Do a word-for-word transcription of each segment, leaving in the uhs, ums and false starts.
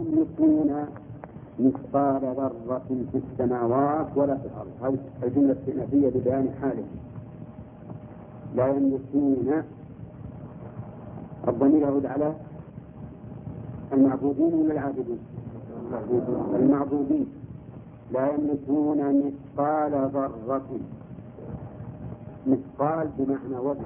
يملكون مثقال ذرة في السماوات ولا في الأرض. هذه الجملة استئنافية ببيان حاله. لا يملكون، الضمير يعود على المعبودين ولا العابدين؟ المعبودين. لا يملكون مثقال ذرة، مثقال بمعنى وزن،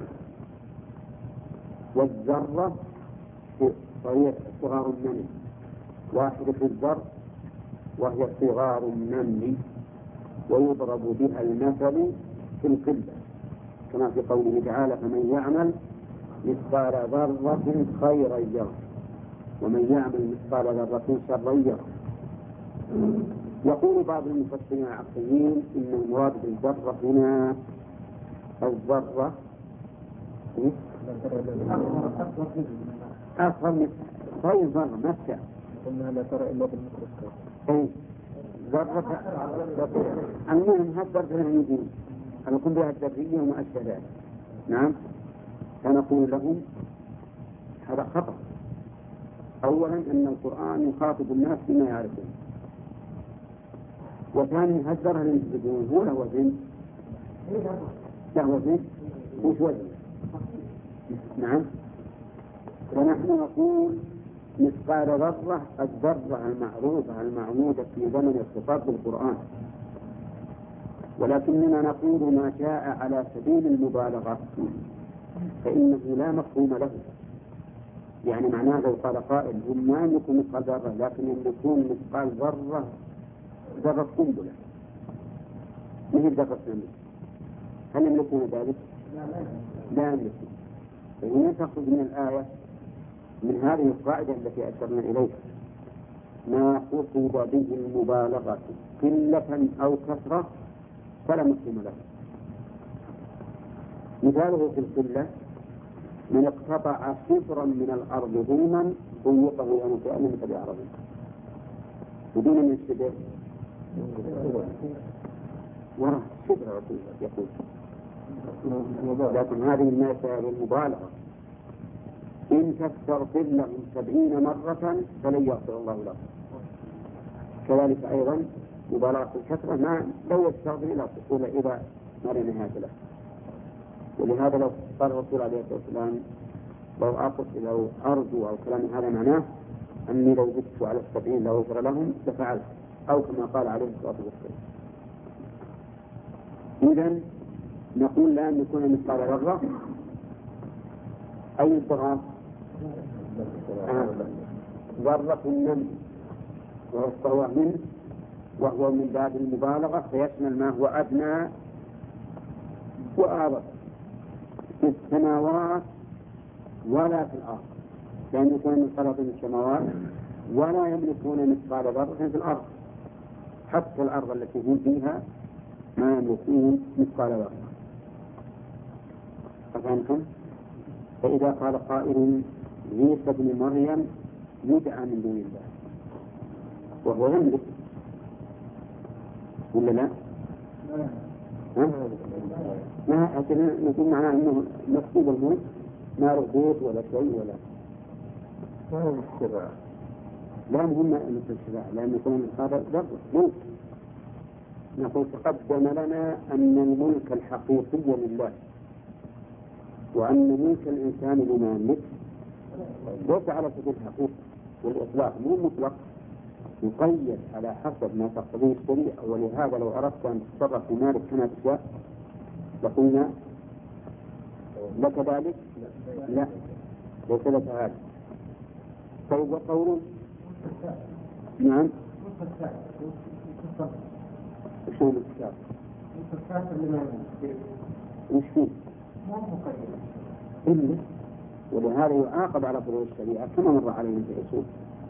والذرة وهي صغار النمل، واحدة في الذر وهي صغار النمل، ويضرب بها المثل في القلة كما في قوله تعالى: فمن يعمل مثقال ذرة خيرا يره ومن يعمل مثقال ذرة شرا يره. يقول بعض المفسرين العقليين إن المراد بالذرة هنا الذرة أصغر من غير ذرة نفسها، إنها لا ترى إلا بالميكروسكوب. أي ذرة المهم هذا ذرة النجوم أن يكون بها الذرية وما أشبه ذلك. نعم. فنقول لهم هذا خطأ. أولا أن القرآن يخاطب الناس بما يعرفون، وثانيا هالذرة اللي ينتجون هو له وزن، له وزن وش وزن؟ نعم. ونحن نقول مثقال ذرة الذرة المعروفة المعمودة في زمن الخطاب بالقرآن، ولكننا نقول ما جاء على سبيل المبالغة فإنه لا مفهوم له. يعني معناه لو قال قائل هم ما يملكون مثقال ذرة لكن يملكون مثقال ذرة ذرة قنبلة مثل ذرة نمل، هل يملكون ذلك؟ لا يملكون. فهنا تخرج من الآية من هذه القاعدة التي أشرنا إليها ما قصد به المبالغة قلة أو كثرة فلا مفهوم له. مثاله في القلة: من اقتطع شبرا من الأرض ظلما ضيقه يوم القيامة مثل عربي بدون من الشبر وراء شبر يقول، لكن هذه المسألة المبالغة. إن تستغفر لهم سبعين مرة فلن يغفر الله لهم. كذلك أيضا مبالغة الكثرة ما لو يستغفر إلى إذا ما لا نهاية له. ولهذا لو قال الرسول عليه الصلاة والسلام لو أقص لو أرجو أو كلام هذا معناه أني لو زدت على السبعين لغفر لهم لفعلت، أو كما قال عليه الصلاة والسلام. إذن نقول لا أن يكون مثقال ذرة أي الضغط ذرة النمل وهو منه وهو من باب المبالغة فيشمل ما هو أدنى وأعظم في السماوات ولا في الأرض، لأن يكون مثقال في السماوات ولا يملكون مثقال ذرة في الأرض، حتى الأرض التي هم فيها ما يملكون مثقال ذرة. أفهمتم؟ فإذا قال قائل عيسى ابن مريم يدعى من دون الله وهو يملك ولا لا؟ ما أكن نقول معناه أنه مكتوب الملك ما له بيت ولا شيء ولا ما هو الشراء، لا مهم مثل الشراء لأن يكون هذا ذر ملك. نقول تقدم لنا أن الملك الحقيقي لله، وأن ملك الإنسان لما يملك ليس على سبيل الحقيقة والإطلاق، مو مطلق، يقيد على حسب ما تقتضيه الشريعة. ولهذا لو أردت أن تتصرف في مالك كما تشاء لقلنا لك ذلك؟ لا، ليس لك هذا. طيب وقوله نعم شو الكتاب؟ وش فيه؟ إلا ولهذا يعاقب على فروع الشريعة كما مر علينا في الأصول.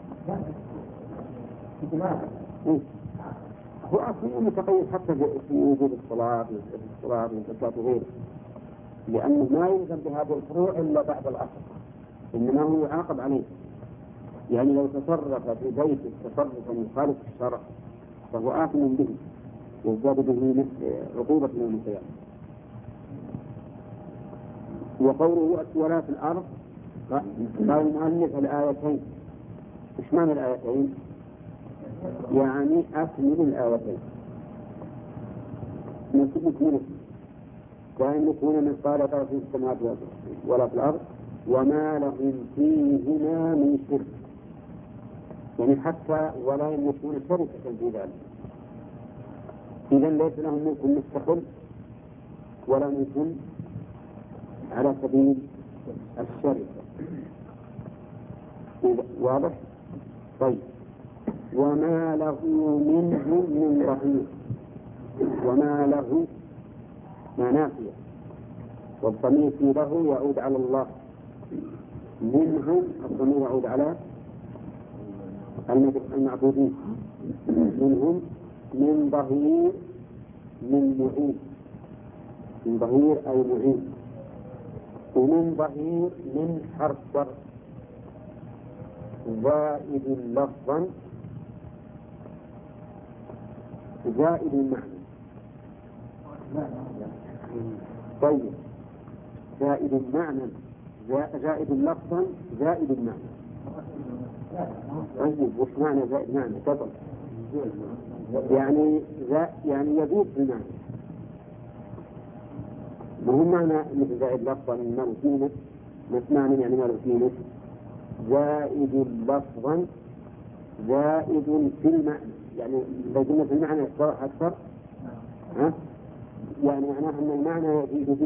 إيه؟ هو أصلا متقيد حتى في وجود الصلاة والصلاة والزكاة وغيره، لأنه ما يلزم بهذه الفروع إلا بعد الأصل، إنما هو يعاقب عليه. يعني لو تصرف في بيته تصرفا يخالف الشرع فهو آثم به يزداد به عقوبة يوم القيامة. وقوله ولا في الأرض قال المؤلف الآيتين إيش معنى الآيتين؟ يعني أكمل الآيتين نكمل وأن يكون مثقال ذرة في السماوات ولا في الأرض وما لهم فيهما من شرك، يعني حتى ولا يملكون شركة في ذلك. إذا ليس لهم ملك مستقل ولا ملك على سبيل الشركة. واضح؟ طيب، وما له منهم من ظهير. وما له ما نافية، والضمير في له يعود على الله، منهم الضمير يعود على المعبودين، منهم من ظهير من معين، من ظهير أي معين، ومن ظهير من حرف جر زائد لفظا زائد المعنى. طيب، زائد المعنى زائد لفظا زائد المعنى. طيب، وش معنى زائد معنى؟ تفضل. يعني زا يعني يزيد في المعنى، مهم معنى مثل زائد لفظا ما روتينه، معنى يعني ما روتينه زائد لفظا زائد في المعنى، يعني إذا قلنا في المعنى يتضح أكثر، ها؟ يعني معناه أن المعنى يزيد به،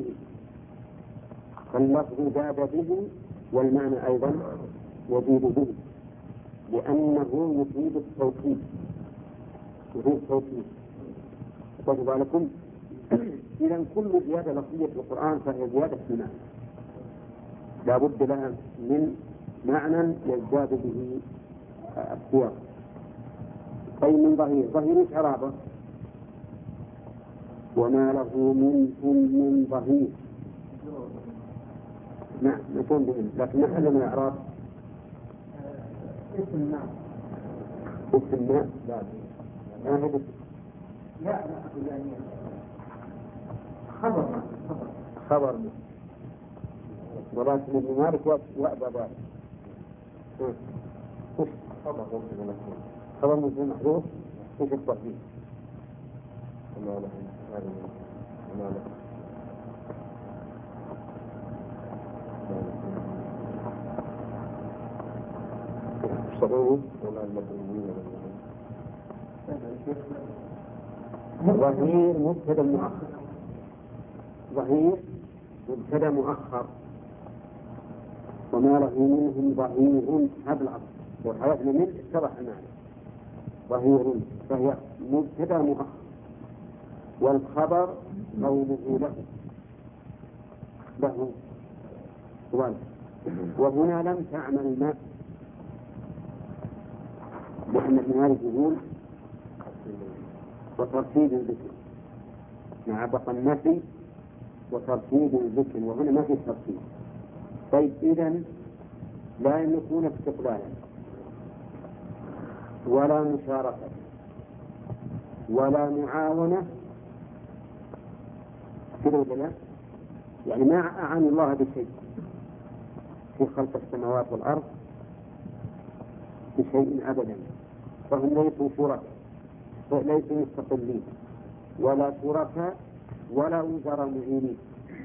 فاللفظ زاد به والمعنى أيضا يزيد به، لأنه يفيد التوكيد، يفيد التوكيد. خذوا بالكم، إذا كل زيادة لفظية في القرآن فهي زيادة في المعنى، لا بد لها من معنى يزداد به السياق. أي من ظهير، ظهير إيش عرابة؟ وما له منهم من ظهير. نعم نكون بهم، لكن محل من الإعراب اسم النعم. اسم النعم لا لا لا يعني خبر خبر خبر ولكن ابن مالك وأبى ذلك. خبر خبر مسلم محذوف ايش التحديد؟ وما له وما له صدوه ولا المدنيين ظهير مبتدأ مؤخر. ظهير مبتدأ مؤخر. وما له منهم ظهير هذا الأصل، وحياتنا منه اتضح المعنى. ظهير فهي مبتدأ مؤخر، والخبر قوله له له سؤال. وهنا لم تعمل ما، لأن ابن مالك يقول وترتيب الذكر مع بقى النفي وترتيب الذكر، وهنا ما في ترتيب. طيب، إذن لا يملكون استقلالا ولا مشاركة ولا معاونة كذا ولا، يعني ما أعانوا الله بشيء في خلق السماوات والأرض بشيء أبدا، فهم ليسوا شركاء، ليسوا مستقلين ولا شركاء ولا وزراء معينين.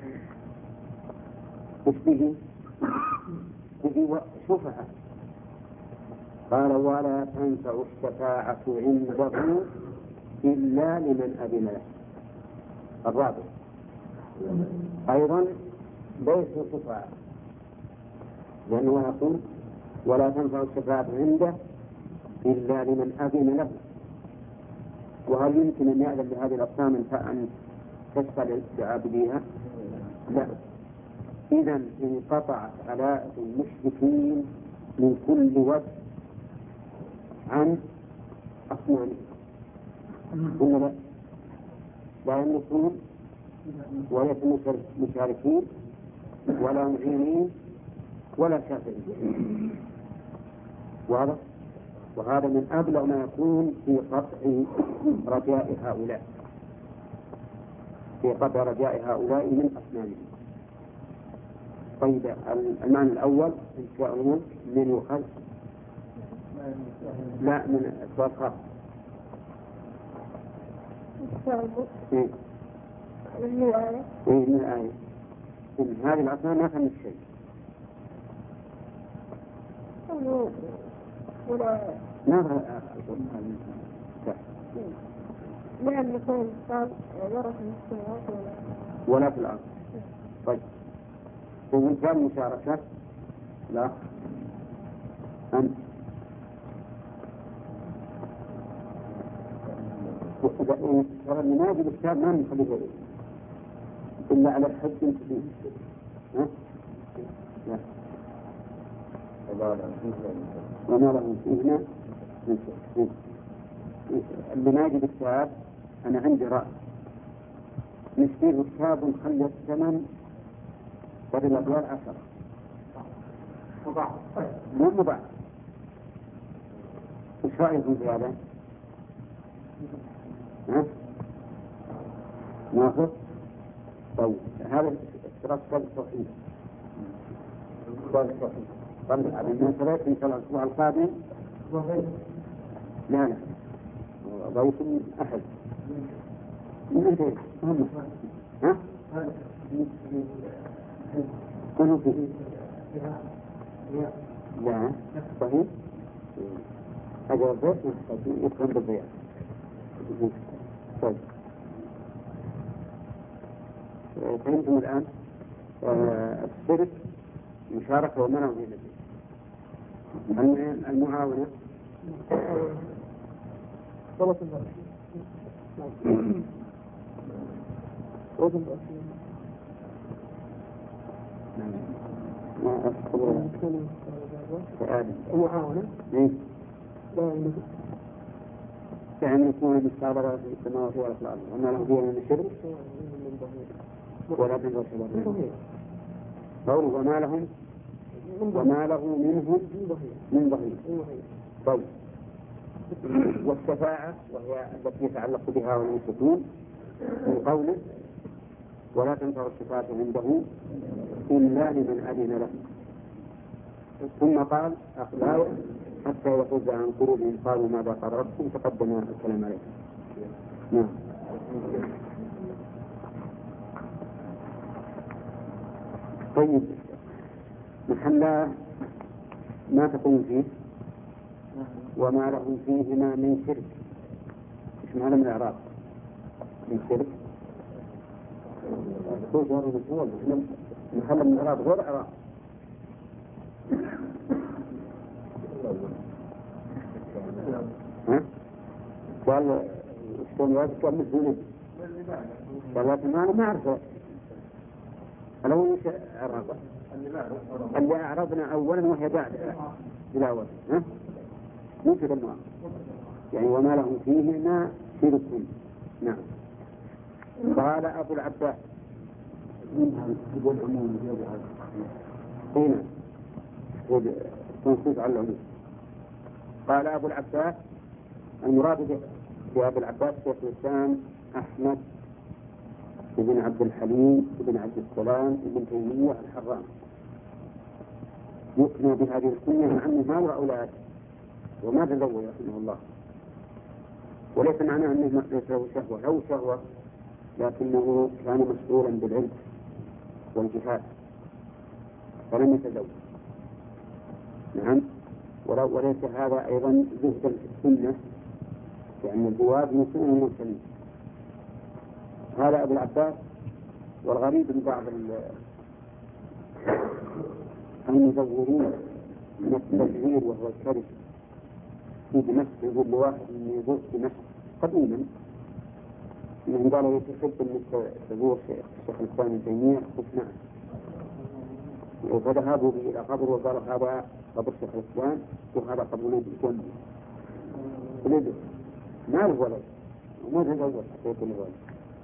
وش به؟ به شفعاء. قال ولا تنفع الشفاعة عنده إلا لمن أذن له. الرابع أيضا ليسوا شفعاء، لأنه يقول ولا تنفع الشفاعة عنده إلا لمن أذن له. وهل يمكن أن يأذن لهذه الأقسام أن تشفع لعابديها؟ لا. إذن انقطعت علاءة المشركين من كل وجه عن أصنامهم. قلنا لا لا يملكون وليسوا مشاركين ولا معينين ولا شافعين. واضح؟ وهذا من أبلغ ما يكون في قطع رجاء هؤلاء في قطع رجاء هؤلاء من أصنامهم. طيب، المعنى الأول إنشاء الملك من يؤخذ لا من سؤال خاص. إيه؟ من الآية. إيه من الآية. إن هذه الأصنام ما فهمت شيء. ولا ما فهمت. نعم يكون قال ورث من السماوات ولا ولا في الأرض. طيب. ومن كان مشاركة لا أنت ترى ننادي بالكتاب ما نخليه إلا على الحج فيه. ها؟ لا. وما لهم فيهما من شيء. اللي نادي بالكتاب أنا عندي رأي نشتري كتاب ونخلي الثمن بدل الأدوار عشرة. مضاعف. مو مضاعف. وش رأيكم في هذا؟ ها؟ ناخذ؟ طيب هذا اشتراك صالح صحيح. صالح صحيح. طيب من ثلاث إن شاء الله الأسبوع القادم. لا لا. ضيف أحد. من أنت؟ هم. ها؟ كله فيه. لا صحيح. هذا الضيف يفهم بالضياء. طيب. فهمتم الآن الشرك مشاركة ومنع بين الاثنين. المعاونة صلاة الله. صلاة الله. ما أذكر المعاونة. إيه؟ لا يملك. يعني يكون بالصابرة في السماوات ولا في الأرض وما له فيها من الشرك ولا من رسول قول وما لهم وما له منهم من ظهير. طيب. والشفاعة وهي التي يتعلق بها والمشركون من قوله ولا تنفع الشفاعة عنده إلا لمن أذن له. ثم قال أخلاق حتى يخرج عن قلوبهم قالوا ماذا قال ربكم تقدم الكلام عليه. نعم. طيب محلا ما تقول فيه وما لهم فيهما من شرك. ايش معنى من الإعراب من شرك؟ هو جار مجهول محل من الإعراب غير إعراب. ها؟ قال شلون يذكر مثل قال لكن أنا ما أعرفه. الأول وش أعرابه؟ اللي أعرضنا أولا وهي بعد إلى أول. ها؟ مو كذا المعنى. يعني وما لهم فيهما شرك. نعم. قال أبو العباس هنا تنصيص على العموم. قال أبو العباس المراد بأبو العباس شيخ الإسلام أحمد بن عبد الحليم بن عبد السلام بن تيمية الحراني يكنى بهذه الكنية مع أنه ما له أولاد وما تزوج رحمه الله. وليس معناه أنه ليس له شهوة له شهوة لكنه كان مشغولا بالعلم والجهاد فلم يتزوج. نعم. وليس هذا أيضا زهدا في السنة لأن الزواج من سنن المرسلين. هذا أبو العباس. والغريب من بعض المزورين من التزوير وهو الكذب في دمشق يقول لواحد من يزور دمشق قديما من قال يتحب أن تزور الشيخ الإسلام ابن تيمية قلت نعم. فذهبوا به إلى قبر وقال هذا قبر شيخ الإسلام وهذا قبر نبي كم ولده ما له ولد وما تزوج حتى يكون ولد.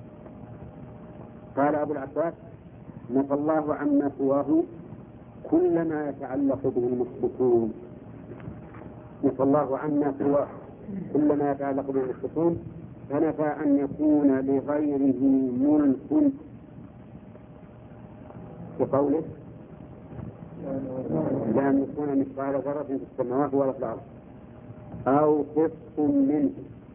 قال أبو العباس نفى الله عما سواه كل ما يتعلق به المشركون. نفى الله عما سواه كل ما يتعلق به المشركون فنفى أن يكون لغيره ملك بقوله لأن يكون مثقال ذرة في السماوات ولا في الأرض. أو قسط منه،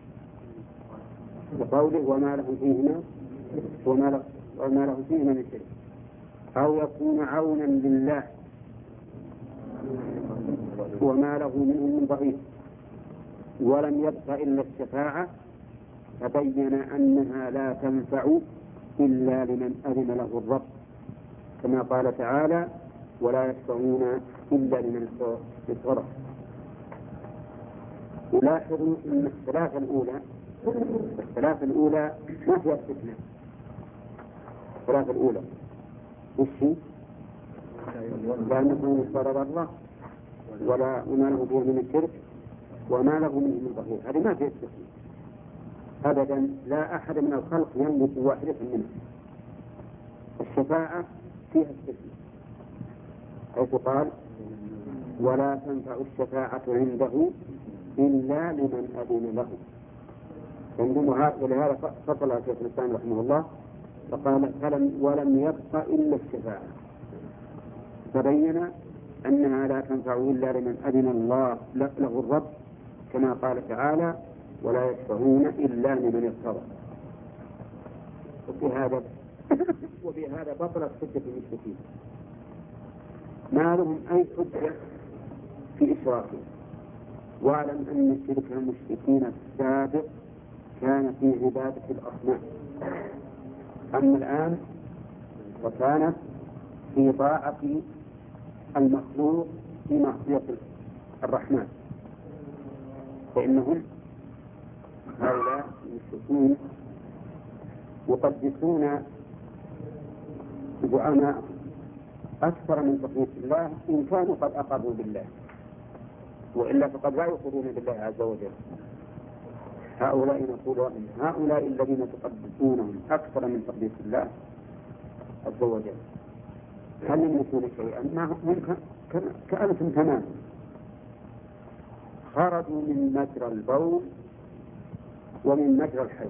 بقوله وما له فيهما وما له, وما له فيهما من شرك، أو يكون عونا لله وما له منه من ظهير، ولم يبق إلا الشفاعة، فبين أنها لا تنفع إلا لمن أذن له الرب، كما قال تعالى ولا يشفعون إلا لمن ارتضى. ولاحظوا أن الثلاثة الأولى الثلاثة الأولى ما فيها استثناء. الثلاثة الأولى وش هي؟ لا نكون ضرر الله ولا وما له به من الشرك وما له منه من ظهير، هذه ما فيها استثناء أبدا، لا أحد من الخلق يملك واحدة منها. الشفاعة فيها استثناء حيث قال ولا تنفع الشفاعة عنده إلا لمن أذن له. ولهذا فصل شيخ الإسلام رحمه الله فقال فلم ولم يبق إلا الشفاعة، فبين أنها لا تنفع إلا لمن أذن الله له الرب، كما قال تعالى ولا يشفعون إلا لمن ارتضى. وبهذا وبهذا بطلت حجة المشركين، ما لهم أي حجة في إشراكهم. واعلم أن شرك المشركين السابق كان في عبادة الأصنام، أما الآن وكانت في طاعة المخلوق في معصية الرحمن، فإنهم هؤلاء المشركون يقدسون زعماء أكثر من تقديس الله إن كانوا قد أقروا بالله، وإلا فقد لا يقرون بالله عز وجل. هؤلاء نقول هؤلاء الذين تقدسونهم أكثر من تقديس الله عز وجل هل يملكون شيئا؟ ما هم كأنتم تماما، خرجوا من مجرى البول ومن مجرى الحيض،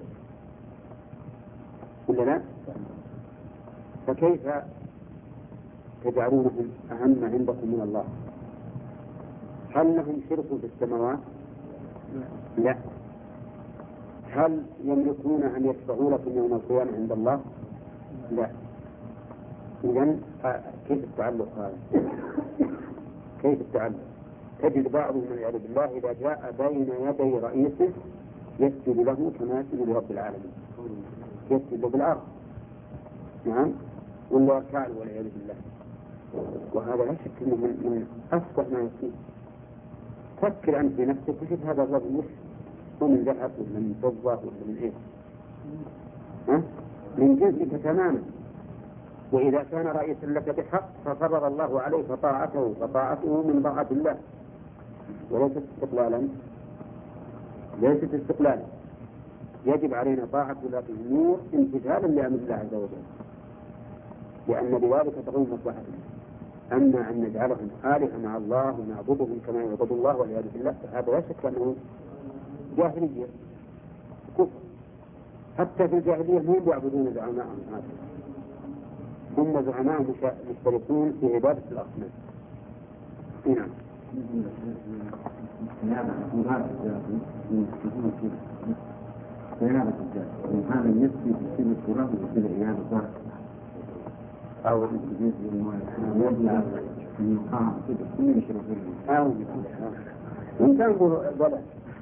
ولا لا؟ فكيف تجعلونهم أهم عندكم من الله؟ هل لهم شرك في السماوات؟ لا. هل يملكون أن يشفعوا لكم يوم القيامة عند الله؟ لا. إذن كيف التعلق هذا؟ كيف التعلق؟ تجد بعضهم والعياذ بالله إذا جاء بين يدي رئيسه يسجد له كما يسجد لرب العالمين، يسجد بالأرض، نعم، ولا يركع والعياذ بالله. وهذا لا شك أنه من أفضل ما يكون. فكر أنت في نفسك وشوف هذا الرجل وش هو، من ذهب ولا من فضة ولا من إيه؟ ها؟ من جنسك تماما. وإذا كان رئيسا لك بحق ففرض الله عليه فطاعته فطاعته من طاعة الله، وليست استقلالا، ليست استقلالا. يجب علينا طاعة ولاة الأمور امتثالا لأمر الله عز وجل، لأن بذلك تقوم مصلحتنا. أما أن نجعلهم آلهة مع الله ونعبدهم كما يعبد الله والعياذ بالله فهذا لا شك أنه جاهلية كفر. حتى في الجاهلية هم يعبدون زعماءهم هذا، هم زعماء مشتركون في عبادة الأصنام. نعم. هذا يسمي في سن التراب وفي العياذ بالله أو الجزء الموضع المقام كل يشرب أو إن كان ضلع.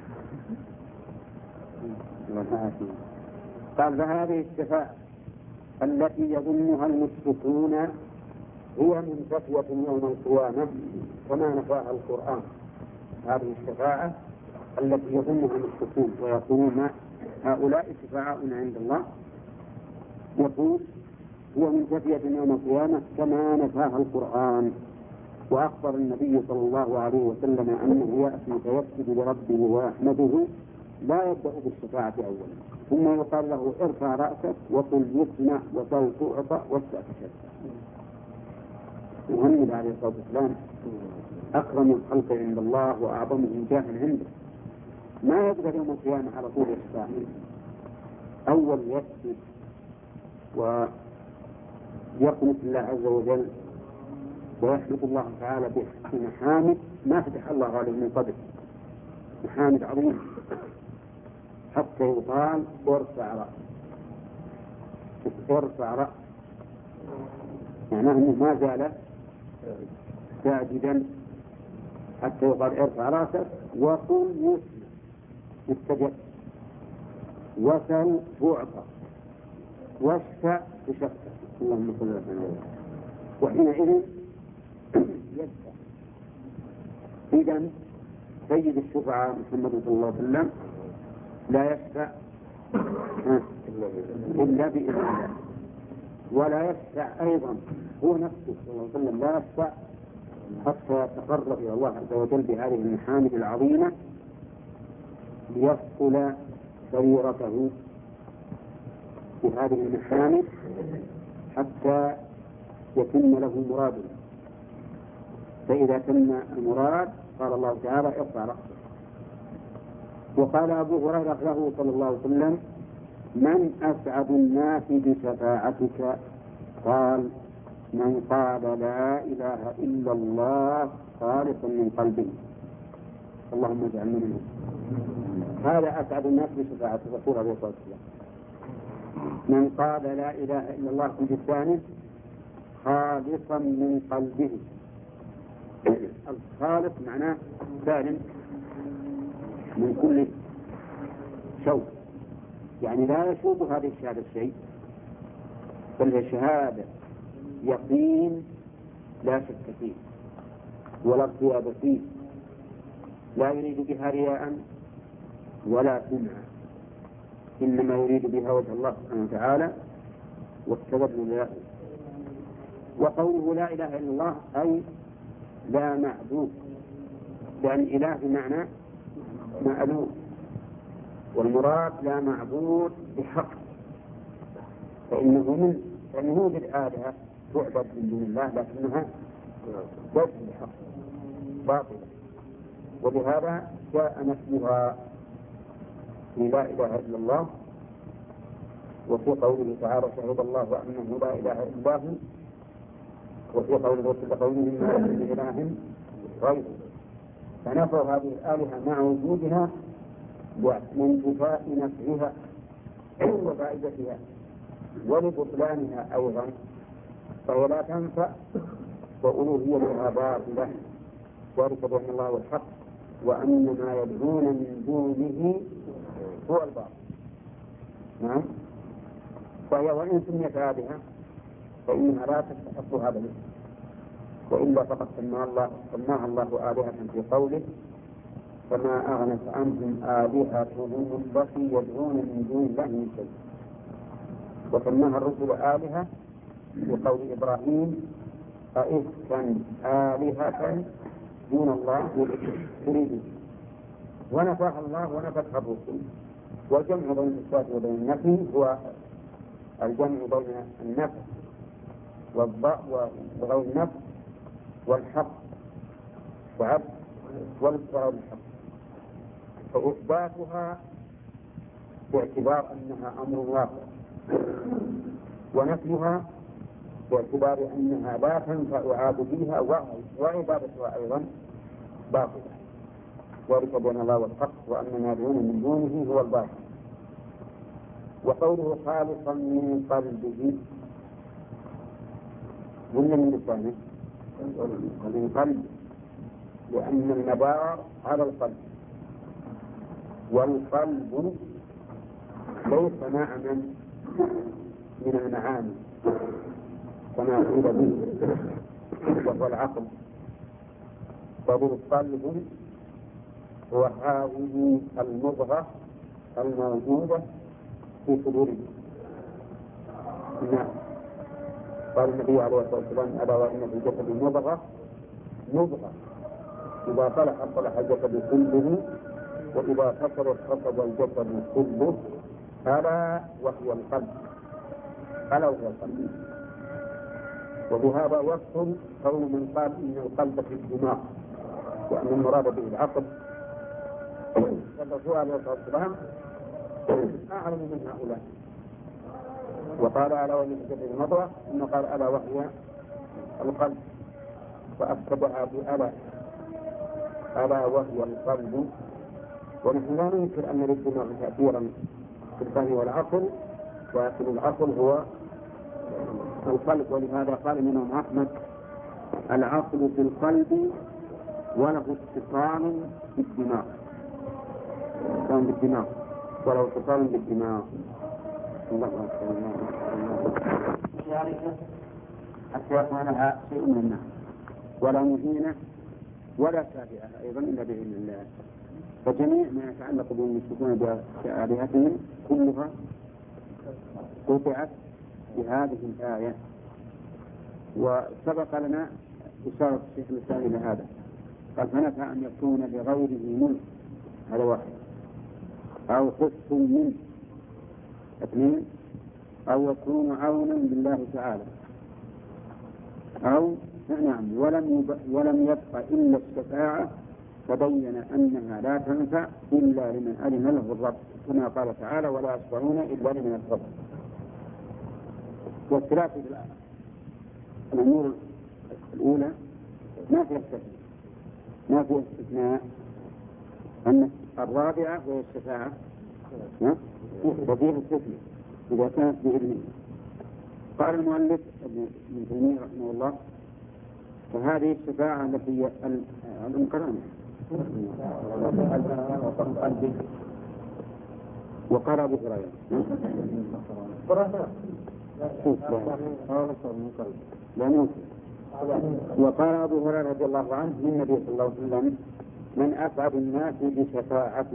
قال فهذه الشفاعة التي يظنها المشركون هي منتفية يوم القيامة كما نفاها القرآن. هذه الشفاعة التي يظنها المشركون ويقولون هؤلاء شفعاؤنا عند الله، يقول هو منتفية يوم القيامة كما نفاها القرآن. وأخبر النبي صلى الله عليه وسلم أنه يأتي فيسجد لربه ويحمده لا يبدأ بالشفاعة أولا، ثم يقال له ارفع رأسك وقل يسمع وصل تعطى واستأكد. محمد عليه الصلاة والسلام أكرم الخلق عند الله وأعظمهم جاها عنده، ما يبدأ يوم القيامة على طول الشفاعة، أول يسجد ويقنط الله عز وجل ويحمد الله تعالى بمحامد ما فتح الله عليه من قبل، محامد عظيم حتى يقال ارفع رأس ارفع رأس، معناه أنه ما زال ساجدا حتى يقال ارفع رأسك وقل يسمع استجب وسل تعطى واشفع تشفع. اللهم صل على سيدنا وحينئذ يشفع. إذن سيد الشفعاء محمد صلى الله عليه وسلم لا يشفع إلا بإذن الله، ولا يشفع أيضا هو نفسه صلى الله عليه وسلم لا يشفع حتى يتقرب إلى الله عز وجل بهذه المحامد العظيمة ليصقل سريرته بهذه المحامد حتى يتم له مراده. فإذا تم المراد قال الله تعالى ارفع رأسك. وقال أبو هريرة له صلى الله عليه وسلم من أسعد الناس بشفاعتك؟ قال من قال لا إله إلا الله خالصا من قلبه. اللهم اجعلنا منهم. هذا أسعد الناس بشفاعة الرسول عليه الصلاة والسلام، من قال لا إله إلا الله بلسانه خالصا من قلبه. الخالص معناه سالم من كل شوك، يعني لا يشوب هذه الشهادة الشيء، بل هي شهادة يقين لا شك فيه ولا ارتياب فيه، لا يريد بها رياء ولا سمعا، إنما يريد بها وجه الله سبحانه وتعالى والتوجه له. وقوله لا إله إلا الله أي لا معبود، لأن إله بمعنى مألوه، والمراد لا معبود بحق، فإنه من فإنه بالآلهة تعبد من دون الله لكنها ليست بحق باطلة، ولهذا جاء نفسها في لا إله إلا الله. وفي قوله تعالى شهد الله أنه لا إله إلا هو، وفي قوله وفي قوله ما من إله غيره، فنفوا هذه الآلهة مع وجودها وانتفاء نفعها وفائدتها ولبطلانها أيضا، فهي لا تنفع وألوهيتها باطلة، ذلك بأن الله هو الحق وأن ما يدعون من دونه هو الباطل. نعم. فهي وإن سميت آلهة فإنها لا تستحق هذا الاسم، وإلا فقد سماها الله سماها الله آلهة في قوله فما أغنت عنهم آلهتهم التي يدعون من دون الله من شيء، وسماها الرسل آلهة في قول إبراهيم أئفكا آلهة دون الله تريدون، ونفاها الله ونفتها الرسل. والجمع بين الإثبات وبين النفي هو الجمع بين النفي وغير النفي والحق وعبد والإثبات والحق، فإثباتها باعتبار أنها أمر واقع، ونفيها باعتبار أنها لا تنفع عابديها وعبادتها أيضا باطلة، ذلك بين الله والحق وأن ما دون من دونه هو الباطل. وقوله خالصا من قلبه ولا من لسانه؟ من قلب، لأن المدار على القلب، والقلب ليس معنى من المعاني كما قيل به وهو العقل، بل القلب هو هذه المضغة الموجودة في صدوره. نعم. قال النبي عليه الصلاة والسلام ألا وإن في الجسد مضغة مضغة إذا صلح صلح الجسد كله وإذا فسدت فسد الجسد كله، ألا وهي القلب، ألا وهي القلب. وبهذا يفصل قول من قال إن القلب في الدماغ وأن المراد به العقل، فالرسول عليه الصلاة والسلام أعلم من هؤلاء، وقال ألا وهي الجسد المضغة، ثم قال ألا وهي القلب، فأفسدها بألا، ألا وهي القلب ونحن لا ننكر أن للدماغ تأثيرا في الفهم والعقل، ولكن الأصل هو القلب، ولهذا قال الإمام أحمد: العقل في القلب وله اتصال بالدماغ، اتصال بالدماغ وله اتصال بالدماغ. الله أكبر. حتى يكون لها شيء من النار ولا مهينة ولا شافئة أيضا إلا بإذن الله. فجميع ما يتعلق بالمشركون بآلهتهم كلها قطعت بهذه الآية. وسبق لنا إشارة الشيخ الإسلام إلى هذا، قال: فنفى أن يكون لغيره ملك، هذا واحد، أو قسط منه، اثنين، أو يكون عونا لله تعالى، أو نعم ولم يب... ولم يبق إلا الشفاعة، فبين أنها لا تنفع إلا لمن أذن له الرب، كما قال تعالى: ولا يشفعون إلا لمن الرب. والثلاث الأمور الأولى ما فيها استثناء، ما فيها استثناء. أن الرابعة وهي الشفاعة ففيها استثناء إذا كانت بإذنه. قال المؤلف ابن تيمية رحمه الله: فهذه الشفاعة التي هي الانقران. وقال أبو هريرة وقال أبو هريرة رضي الله عنه للنبي صلى الله عليه وسلم: من أسعد الناس بشفاعته.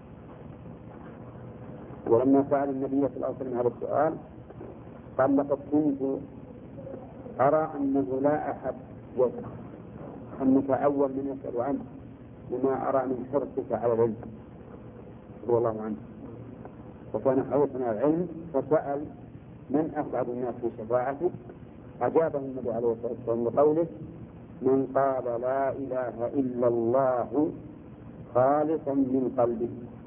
ولما سأل النبي صلى الله عليه وسلم هذا السؤال قال: لقد كنت أرى أنه لا أحد أنك أول من يسأل عنه، وما أرى من حرصك على العلم رضي الله عنه. وكان حرصنا على العلم فسأل: من أسعد الناس بشفاعته؟ أجابه النبي عليه الصلاة والسلام بقوله: من قال لا إله إلا الله خالصا من قلبه.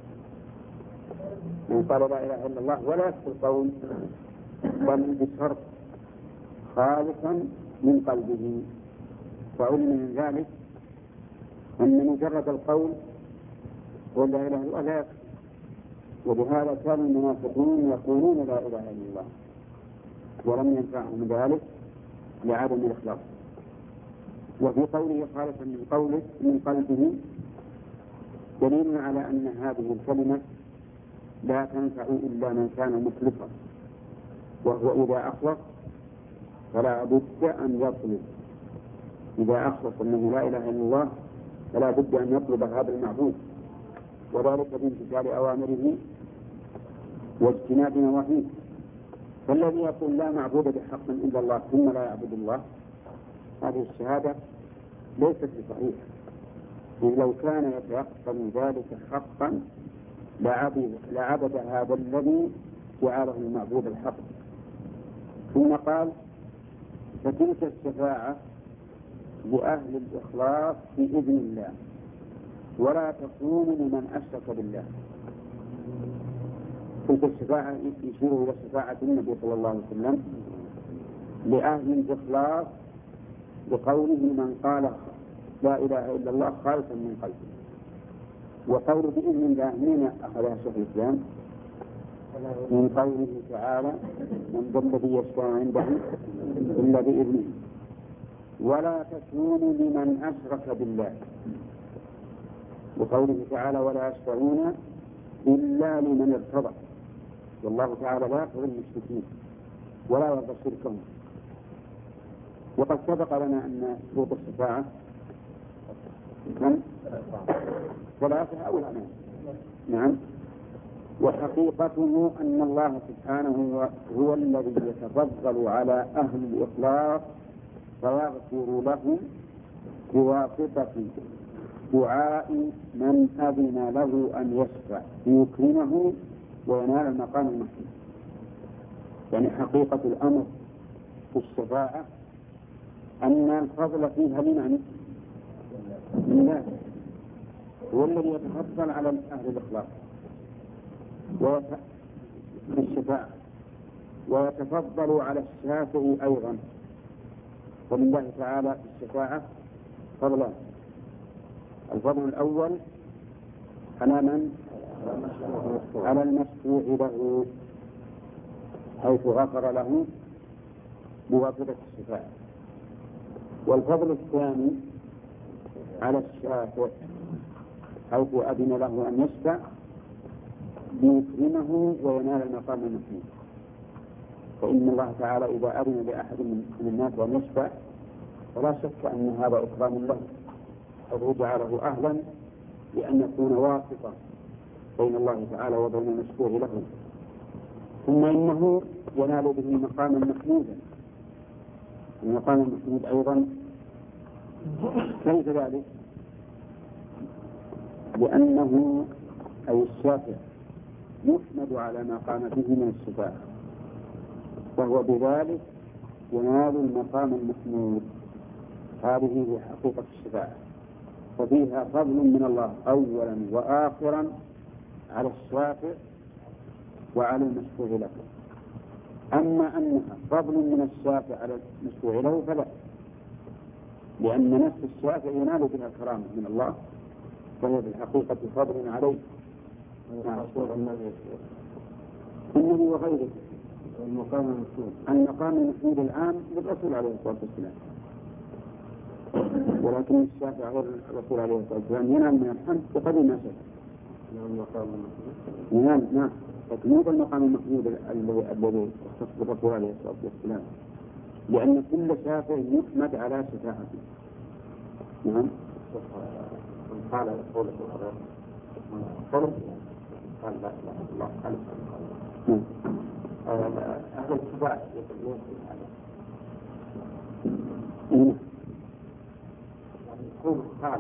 من قال لا إله إلا الله ولا يكفي القول، بل بشرط خالصا من قلبه. وعلم من ذلك أن مجرد القول ولا إله إلا الله لا يكفي، ولهذا كان المنافقون يقولون لا إله إلا الله ولم ينفعهم ذلك لعدم الإخلاص. وفي قوله خالصا من قوله من قلبه دليل على أن هذه الكلمة لا تنفع إلا من كان مخلصا، وهو إذا أخلص فلا بد أن يطلب، إذا أخلص أنه لا إله إلا الله فلا بد أن يطلب هذا المعبود، وذلك بامتثال أوامره واجتناب نواهيه. فالذي يقول لا معبود بحق إلا الله ثم لا يعبد الله، هذه الشهادة ليست بصحيحة. إذ لو كان يتيقن ذلك حقا لعبد, لعبد هذا الذي جعله المعبود الحق. ثم قال: فتلك الشفاعة لأهل الإخلاص بإذن الله، ولا تكون لمن أشرك بالله. تلك الشفاعة يشير إلى شفاعة النبي صلى الله عليه وسلم لأهل الإخلاص بقوله: من قال لا إله إلا الله خالصا من قلبه. وقوله بإذن الله من أخذها شيخ الإسلام من قوله تعالى: من ذا الذي يشفع عنده إلا بإذنه. ولا تكون لمن أشرك بالله، وقوله تعالى: ولا يشفعون إلا لمن ارتضى. والله تعالى لا يقبل المشركين ولا يرضى شركهم. وقد سبق لنا أن شروط الشفاعة ثلاثة أو اثنان. نعم. وحقيقته أن الله سبحانه هو الذي يتفضل على أهل الإخلاص فيغفر لهم بواسطة دعاء من أذن له أن يشفع ليكرمه وينال المقام المحمود. يعني حقيقة الأمر في الشفاعة أن الفضل فيها لمن؟ لله، هو الذي يتفضل على أهل الإخلاص في الشفاعة، ويتفضل على الشافعي أيضا. ولله تعالى في الشفاعة فضلان: الفضل الأول على من؟ على المشفوع له، حيث غفر له بواسطة الشفاعة. والفضل الثاني على الشافع، حيث أذن له أن يشفع ليكرمه وينال المقام المحمود. فإن الله تعالى إذا أذن لأحد من الناس أن يشفع فلا شك أن هذا إكرام له، أو جعله أهلا لأن يكون واسطة بين الله تعالى وبين المشفوع له، ثم إنه ينال به مقاما محمودا. المقام المحمود أيضا كيف ذلك؟ لأنه أي الشافع يحمد على ما قام به من الشفاعة، فهو بذلك ينال المقام المحمود. هذه هي حقيقة الشفاعة، ففيها فضل من الله أولا وآخرا على الشافع وعلى المشفوع له. أما أنها فضل من الشافع على المشفوع له فلا، لأن نفس الشافع ينال بها كرامة من الله، فهي في الحقيقة فضل عليه. إنه وغيره. المقام المحمود المقام المحمود الآن للرسول عليه الصلاة والسلام، ولكن الشافع غير الرسول عليه الصلاة والسلام ينال من الحمد بقدر ما شاء. المقام المحمود ينال نعم، لكن مو المقام المحمود الذي الذي اختص بالرسول عليه الصلاة والسلام، لأن كل شافع يحمد على شفاعته. نعم. قال قول القرآن قال قال لا لا الله قال أهل الشفاعة يقولون هذا يقول قال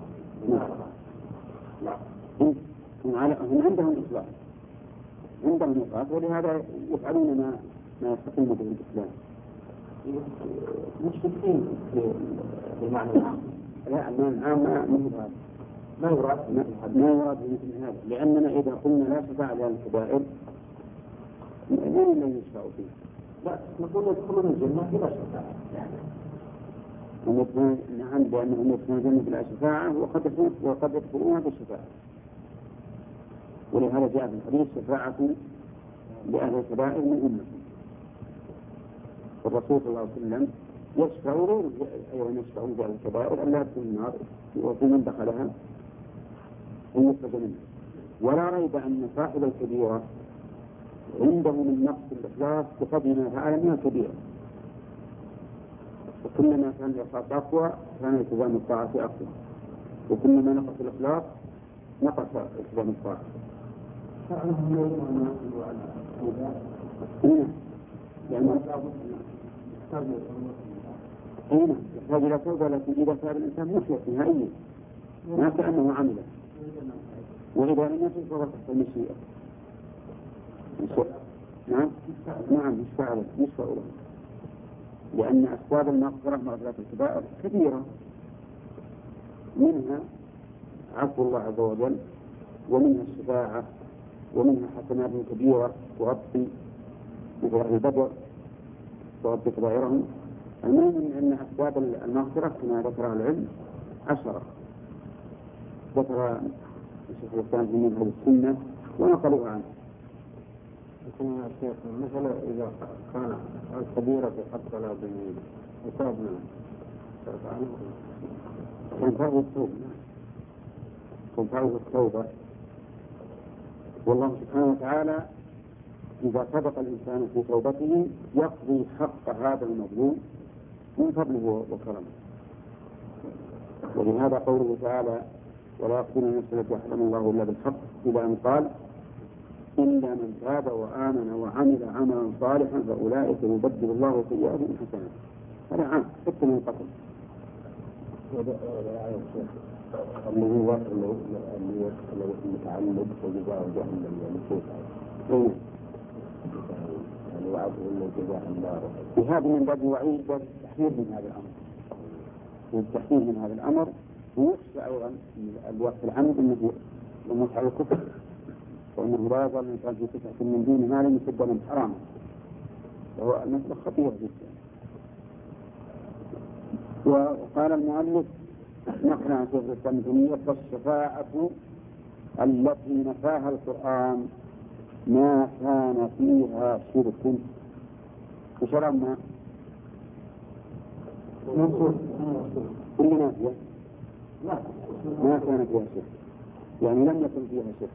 لا هم عندهم إخلاص عندهم إخلاص ولهذا يفعلون ما ما يستقيم به الإسلام. مشركين بالمعنى لا العام ما ما يراد ما يراد مثل هذا، لأننا إذا قلنا لا شفاعة للكبائر من الذي يشفع فيه؟ لا نقول يدخلون الجنة بلا شفاعة. نعم، لأنهم يدخلون الجنة بلا شفاعة وقد يكون وقد يدخلونها بالشفاعة. ولهذا جاء في الحديث شفاعة لأهل الكبائر من أمته. الرسول صلى الله عليه وسلم يشفع غيره أيضا يشفع بأهل الكبائر أن لا تدخل النار وفي من دخلها أن يخرج منها. ولا ريب أن صاحب الكبيرة عنده من نقص الإخلاص بقدر ما فعل من الكبيرة، وكلما كان الإخلاص أقوى كان التزام الطاعة أقوى، وكلما نقص الإخلاص نقص التزام الطاعة. لأنه هنا يحتاج إلى توبة، لكن إذا كان الإنسان مخلص نهائيا ما كأنه عمله، وإذا لم يكن فهو تحت المشيئة. نعم نعم يشفع له يشفع له، لأن أسباب المغفرة مغفرة الكبائر كثيرة، منها عفو الله عز وجل، ومنها الشفاعة، ومنها حسنات كبيرة تغطي مثل البدر تغطي كبائرهم. المهم أن أسباب المغفرة كما ذكر العلم عشرة، ذكر الشيخ الإسلام في منهج السنة ونقلوها عنه. لكن يا شيخ مثلا إذا كان الكبيرة حتى لا يصاب منه كان فاضل التوبة كان فاضل التوبة والله سبحانه وتعالى إذا صدق الإنسان في توبته يقضي حق هذا المظلوم من فضله وكرمه. ولهذا قوله تعالى ولا يقتلون نفسا التي حرم الله إلا بالحق، إلى أن قال إلا من تاب وآمن وعمل عملا صالحا فأولئك يبدل الله سيئاتهم حسنات. هذا عام حتى من قتل. اللي هو اللي المتعلق وجزاء جهنم يعني يعني وعده انه جزاء النار. وهذا من باب الوعيد والتحذير من هذا الامر. والتحذير من هذا الامر ويخشى ايضا الوقت العمد انه يموت على الكفر، وانه لا يظل الانسان في فتحه من دون ما لم يسد من حرام، وهو المسألة خطيرة جدا. وقال المؤلف نقل عن شيخ الاسلام ابن تيمية فالشفاعة التي نفاها القرآن ما كان فيها شرك. وشرعنا كل نافية ما كان فيها شرك، يعني لم يكن فيها شرك.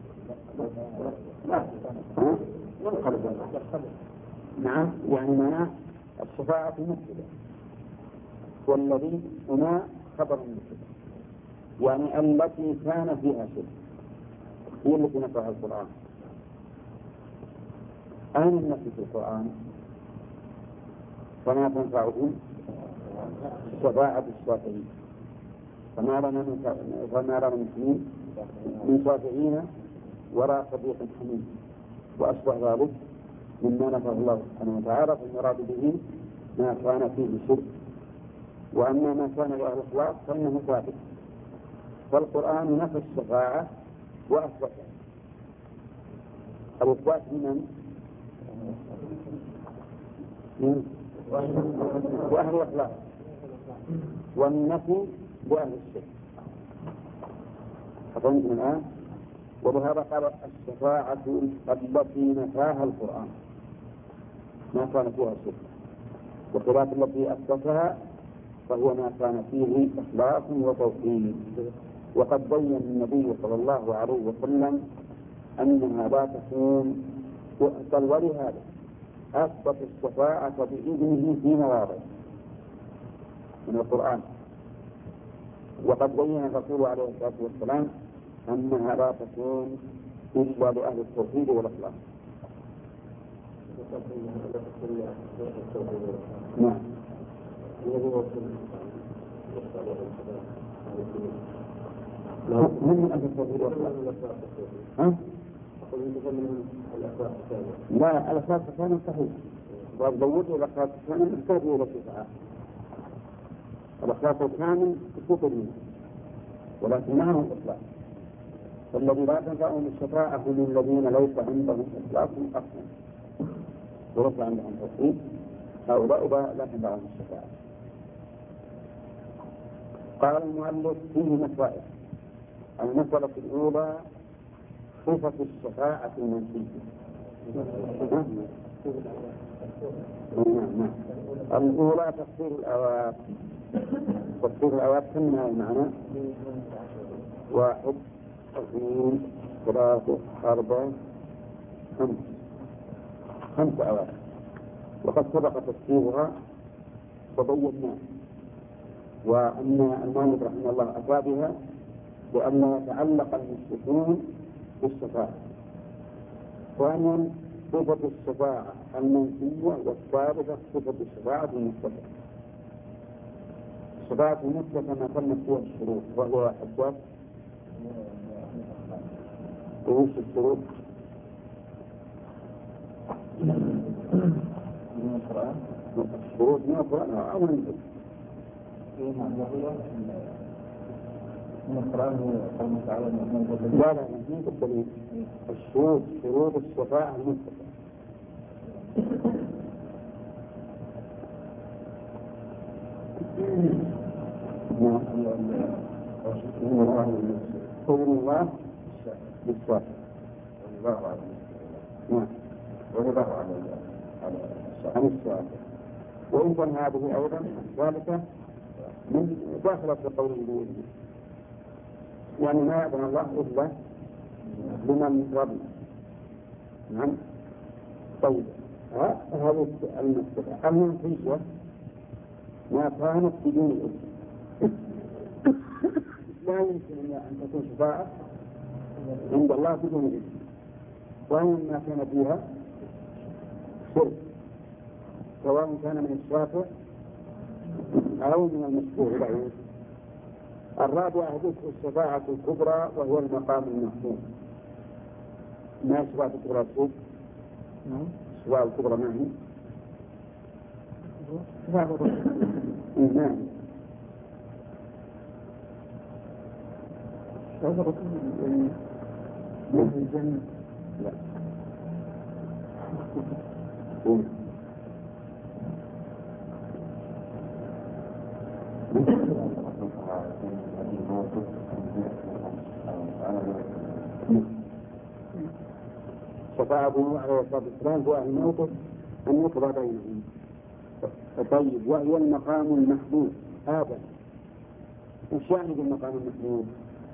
نعم، يعني معناه الشفاعة مفسدة، والذي هنا خبر مفسد، يعني التي كان فيها شرك هي التي نفاها القرآن. أين النفي في القرآن؟ فما تنفعه شفاعة الشافعين، فما لنا فما لنا مسلمين من شافعين وراء صديق حميد وأشبه ذلك مما نفاه الله سبحانه وتعالى. فالمراد به ما كان فيه شرك، وأما ما كان له إخلاص فإنه ثابت. فالقرآن نفى الشفاعة وأثبتها. الإثبات من من وأهل الإخلاص، والنفي بأهل الشرك. فهمتم الآن؟ ولهذا قال الشفاعة التي نفاها القرآن ما كان فيها شرك، وخلاف التي أثبتها فهو ما كان فيه إخلاص وتوحيد. وقد بين النبي صلى الله عليه وسلم أنها لا تكون، بل ولهذا أثبت الشفاعة بإذنه في مواضع من القرآن. وقد بين الرسول عليه الصلاة والسلام أنها لا تكون إلا لأهل التوحيد والإخلاص. نعم. من أهل التوحيد والإخلاص؟ ها؟ لا، الأخلاق الثانية صحيح، وأبدوته الأخلاق الثانية محتاج إلى شفاعة. الأخلاق الثانية تفوق منه، ولكن ما هو الإخلاص. فالذي لا تنفعهم الشفاعة هم الذين ليس عندهم إخلاص أصلا وليس عندهم توحيد، هؤلاء لا تنفعهم الشفاعة. قال المؤلف فيه مسائل. المسألة الأولى صفة الشفاعة المنفية. الأولى تفسير الآيات. تفسير الآيات كم المعنى؟ واحد، اثنين، ثلاثة، أربعة، خمس خمس آيات، وقد سبق تفسيرها وبيناه، وأن المؤلف رحمه الله أتى بها لأن يتعلق المشركون بالشفاعة. ثانيا صفة الشفاعة المنفية، والثالثة صفة الشفاعة المثبتة. الشفاعة المثبتة ما تمت فيها الشروط، وهو أسباب وش الشروط؟ الشروط من القرآن أو من من القرآن قوله تعالى لا لا من الدليل. الشروط شروط الشفاعة المثبتة. قول الله بالصفات. نعم. ورضاه عن الصفات. وإن هذه أيضا ذلك من داخلة قوله بإذنه، يعني ما يأذن الله إلا لمن رضي. نعم. طيب هذه المسألة المنفية ما كانت بدون إذن. لا يمكن أن تكون شفاعة عند الله بدون إذن، وإن ما كان فيها شرك، سواء كان من الشافع أو من المشفوع له. الرابعة ذكر الشفاعة الكبرى وهو المقام المحمود. ما الشفاعة الكبرى تقول؟ الشفاعة الكبرى ما هي؟ نعم. هذا الرسول من الجنة. لا. شفاعته عليه الصلاة والسلام هو الموقف أن يقضى بينهم. طيب، وهو المقام المحدود هذا وش يعني بالمقام المحدود؟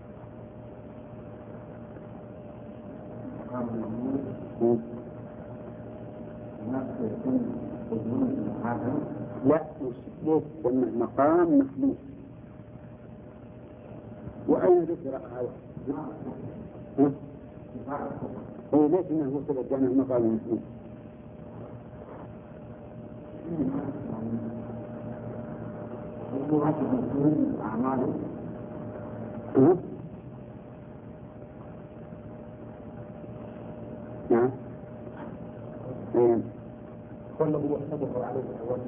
مقام المحدود نفس يكون حدود هذا لا مش ليش مقام محدود. وأين ذكر هذا؟ هو ليش إنه وصل الجنة المقام المحدود؟ أعماله نعم. أين؟ كله يحسبه عليه الأول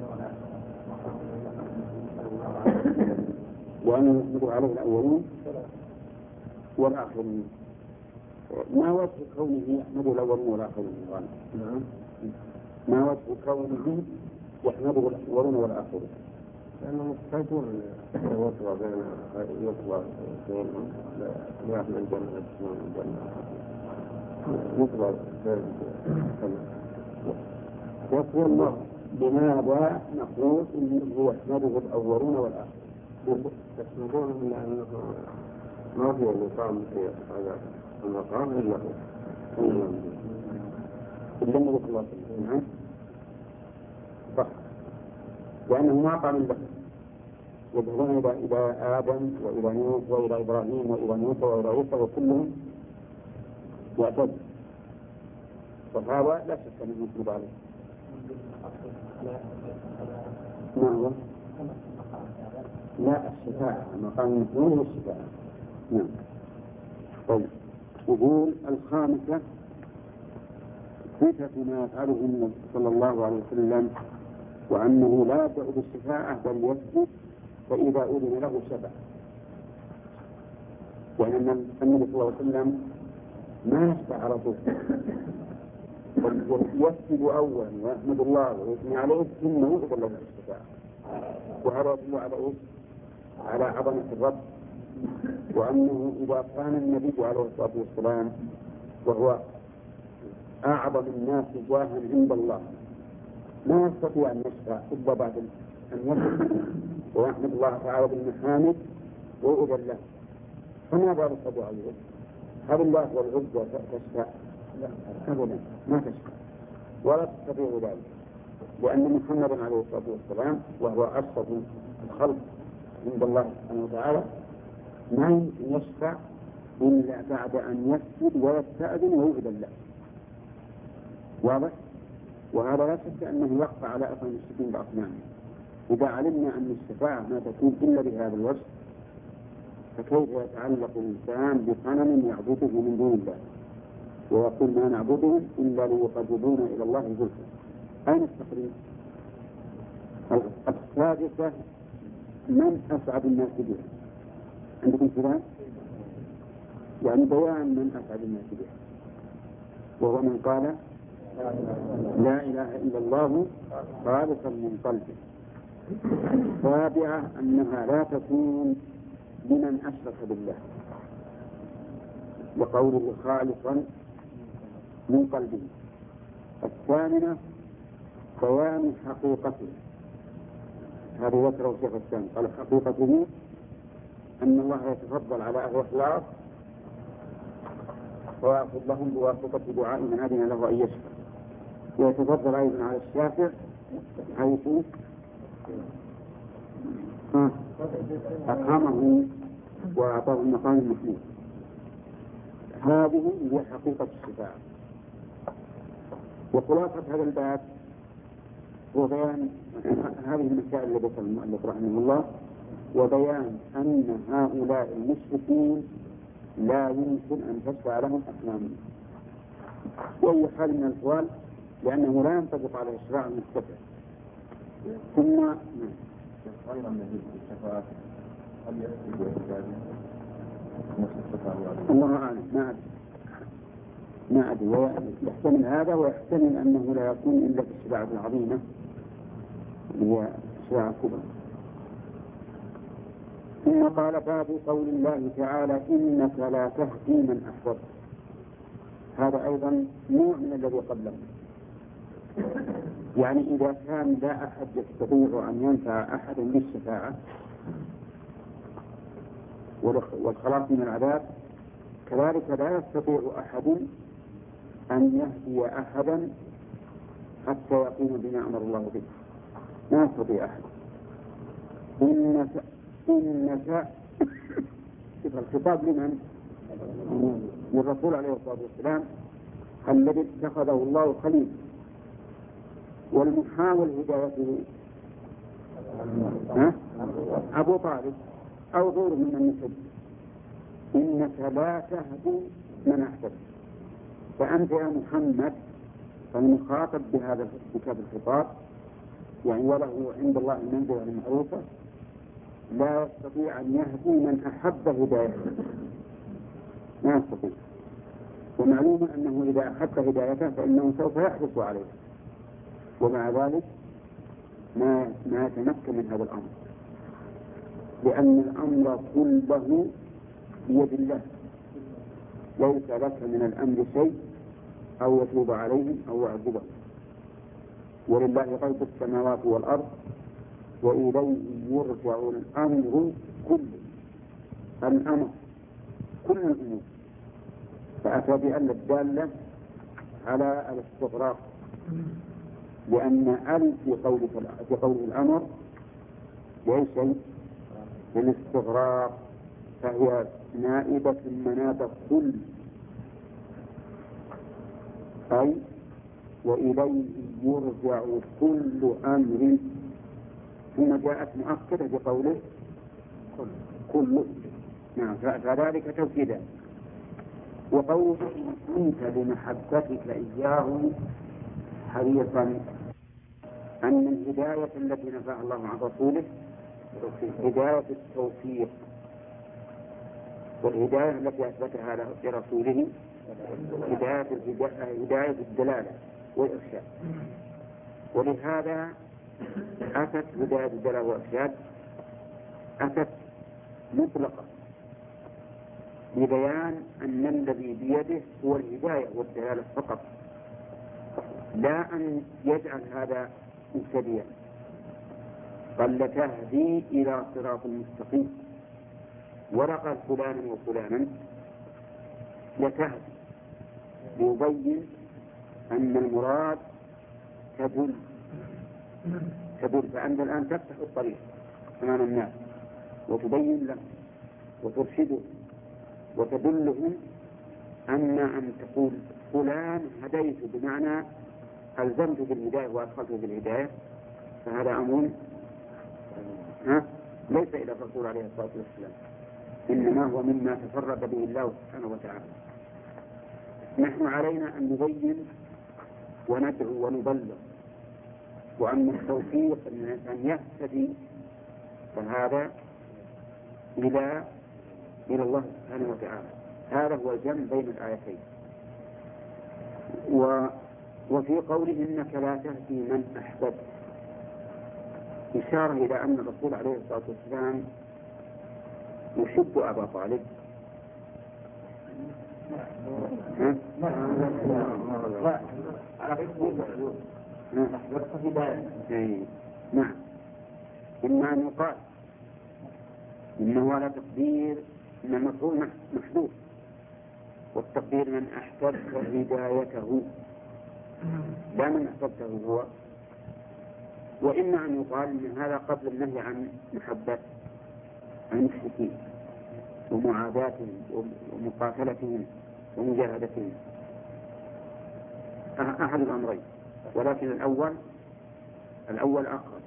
وأن يحمدوا عليه الأولون والآخرين. ما وجه كونه يحمده الأولون والآخرين؟ نعم. ما وجه كونه يحمده الأولون والآخرين؟ لأنه مستحيل يطلع بين يطلع بينهم لا يحمل الجنة الجنة يطلع يقول الله بماذا نقول إنه يحمده الأولون والآخرون؟ يحمدون من أنه ما في مقام في هذا المقام إلا هو إلا النبي صلى الله عليه وسلم. صح، لأنه ما قام له. يذهبون إلى إلى آدم وإلى نوح وإلى إبراهيم وإلى موسى وإلى عيسى وكلهم يعتد، فهذا لا شك أنه يطلب عليه. ما هو؟ لا، الشفاعة، مقام المحمود والشفاعة. نعم. طيب، يقول الخامسة صفة ما يفعله النبي صلى الله عليه وسلم، وأنه لا يبدأ بالشفاعة بل يسجد فإذا أذن له شفع. وأن النبي صلى الله عليه وسلم ما يشفع على طول، يسجد أولا ويحمد الله ويثني عليه ثم يؤذن له بالشفاعة. وهذا يدل على إيش؟ على عظمة الرب، وأنه إذا كان النبي عليه الصلاة والسلام وهو أعظم الناس جاها عند الله ما يستطيع أن يشفع إلا بعد أن يسجد ويحمد الله تعالى بالمحامد ويؤذن له، فماذا يستطيع أن يؤذن؟ هل الله والعزة تشفع؟ لا أبدا، ما تشفع ولا تستطيع ذلك، لأن محمدا عليه الصلاة والسلام وهو أشرف الخلق عند الله سبحانه وتعالى ما يمكن يشفع إلا بعد أن يسجد ويستأذن ويؤذن له. واضح؟ وهذا لا شك أنه يخفى على أثر المشركين بأصنامهم. إذا علمنا أن الشفاعة ما تكون إلا بهذا الوجه فكيف يتعلق الإنسان بصنم يعبده من دون الله ويقول ما نعبدهم إلا ليقربونا إلى الله زلفى؟ أين التقريب؟ السادسة من أسعد الناس بها؟ عندكم كلام؟ يعني بيان من أسعد الناس بها، وهو من قال لا إله إلا الله خالصا من قلبه. السابعة أنها لا تكون لمن أشرك بالله، وقوله خالصا من قلبه. الثامنة بيان حقيقته، هذا ذكره الشيخ الثاني، قال حقيقته أن الله يتفضل على أهل الإخلاص ويأخذ لهم بواسطة دعاء من أذن له أن يشفع، ويتفضل أيضا على الشافع حيث أكرمه وأعطاه المقام المحمود. هذه هي حقيقة الشفاعة. وخلاصة هذا الباب هو بيان هذه المسائل التي ذكرها المؤلف رحمه الله، وبيان أن هؤلاء المشركين لا يمكن أن تشفع لهم أصنامهم وأي حال من الأحوال، لأنه لا ينطبق على الشفاعة المستفع. ثم غير النبي الشفاعة هل يسجد ويسجد نفس الشفاعة؟ الله أعلم، ما أدري ما أدري يحتمل هذا ويحتمل أنه لا يكون إلا في الشفاعة العظيمة هي الشفاعة الكبرى. ثم قال باب قول الله تعالى إنك لا تهدي من أحببت. هذا أيضا نوع من الذي قبله. يعني إذا كان لا أحد يستطيع أن ينفع أحدا بالشفاعة والخلاص من العذاب، كذلك لا يستطيع أحد أن يهدي أحدا حتى يقوم بما أمر الله به. لا يستطيع أحد. إنك إنك الخطاب لمن؟ للرسول عليه الصلاة والسلام الذي اتخذه الله خليل، والمحاول هدايته أبو طالب أو غيره من النسب. إنك لا تهدي من أحببت، فأنت يا محمد المخاطب بهذا بهذا الخطاب، يعني وله عند الله المنزلة المعروفة، لا يستطيع أن يهدي من أحب هدايته، ما يستطيع. ومعلوم أنه إذا أحب هدايته فإنه سوف يحرص عليه، ومع ذلك ما ما يتمكن من هذا الأمر، لأن الأمر كله بيد الله، ليس لك من الأمر شيء أو يتوب عليهم أو يعذبهم. ولله غيب السماوات والأرض وإليه يرجع الأمر كله، الأمر كل الأمور. فأتى بأن الدالة على الاستغراق، لأن أل في قول في قول الأمر ليس شيء للاستغراق، فهي نائبة مناب كل، أي وإليه يرجع كل أمر. ثم جاءت مؤكدة بقوله كل، نعم، فذلك توكيدا. وقوله كنت بمحبتك إياه حريصا، أن الهداية التي نفعها الله عن رسوله هداية التوفيق، والهداية التي أثبتها لرسوله هداية هداية الدلالة والإرشاد. ولهذا أتت هداية الدلالة والإرشاد أتت مطلقة لبيان أن الذي بيده هو الهداية والدلالة فقط، لا أن يجعل هذا مبتدئا، بل لتهدي إلى صراط مستقيم. ولا قال فلانا وفلانا، لتهدي يبين أن المراد تدل تدل فأنت الآن تفتح الطريق أمام الناس وتبين لهم وترشدهم وتدلهم. أما أن تقول فلان هديت بمعنى ألزمت بالهداية وأدخلته بالهداية، فهذا أمر ها ليس إلى الرسول عليه الصلاة والسلام، إنما هو مما تفرد به الله سبحانه وتعالى. نحن علينا أن نبين وندعو ونبلغ. وأما التوفيق أن يهتدي فهذا إلى إلى الله سبحانه وتعالى. هذا هو الجمع بين الآيتين. و وفي قوله إنك لا تهدي من أحببت إشارة إلى أن الرسول عليه الصلاة والسلام يحب أبا طالب. نعم، إما أن يقال إنه على تقدير أن المفعول محذوف، والتقدير من أحببت هدايته لا من أحببته هو. وإما أن يقال أن هذا قبل النهي عن محبة المشركين ومعاداتهم ومقاتلتهم ومجاهدتهم، أحد الأمرين، ولكن الأول الأول أقرب،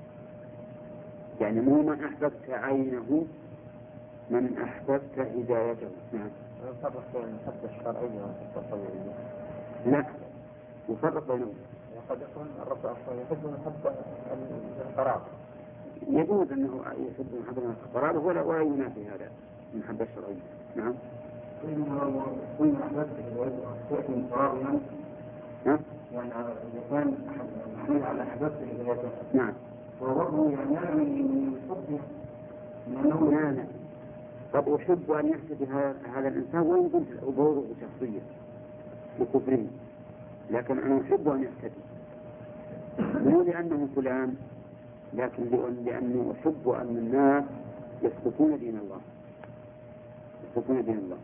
يعني مو من أحببت عينه، من أحببت هدايته. نعم. يفرق بين المحبة الشرعية والمحبة الطبيعية؟ لا، يفرق بينهم. قد يكون الرسول يحب المحبة القرابة، يجوز أنه يحب محبة القرابة ولا ولا ينافي هذا المحبة الشرعية. نعم. كل محبة تأتي قرابا، ها؟ يعني إذا كان محمول على أحبابته هدايته. نعم. ووضعه يعني أنا من حبه لأنه لا لا، قد أحب أن يحسد هذا الإنسان وإن كنت أبغضه شخصيا، بكفرهم، لكن أنا أحب أن يهتدي، مو لأنه فلان، لكن لأنه أحب أن الناس يسلكون دين الله، يسلكون دين الله.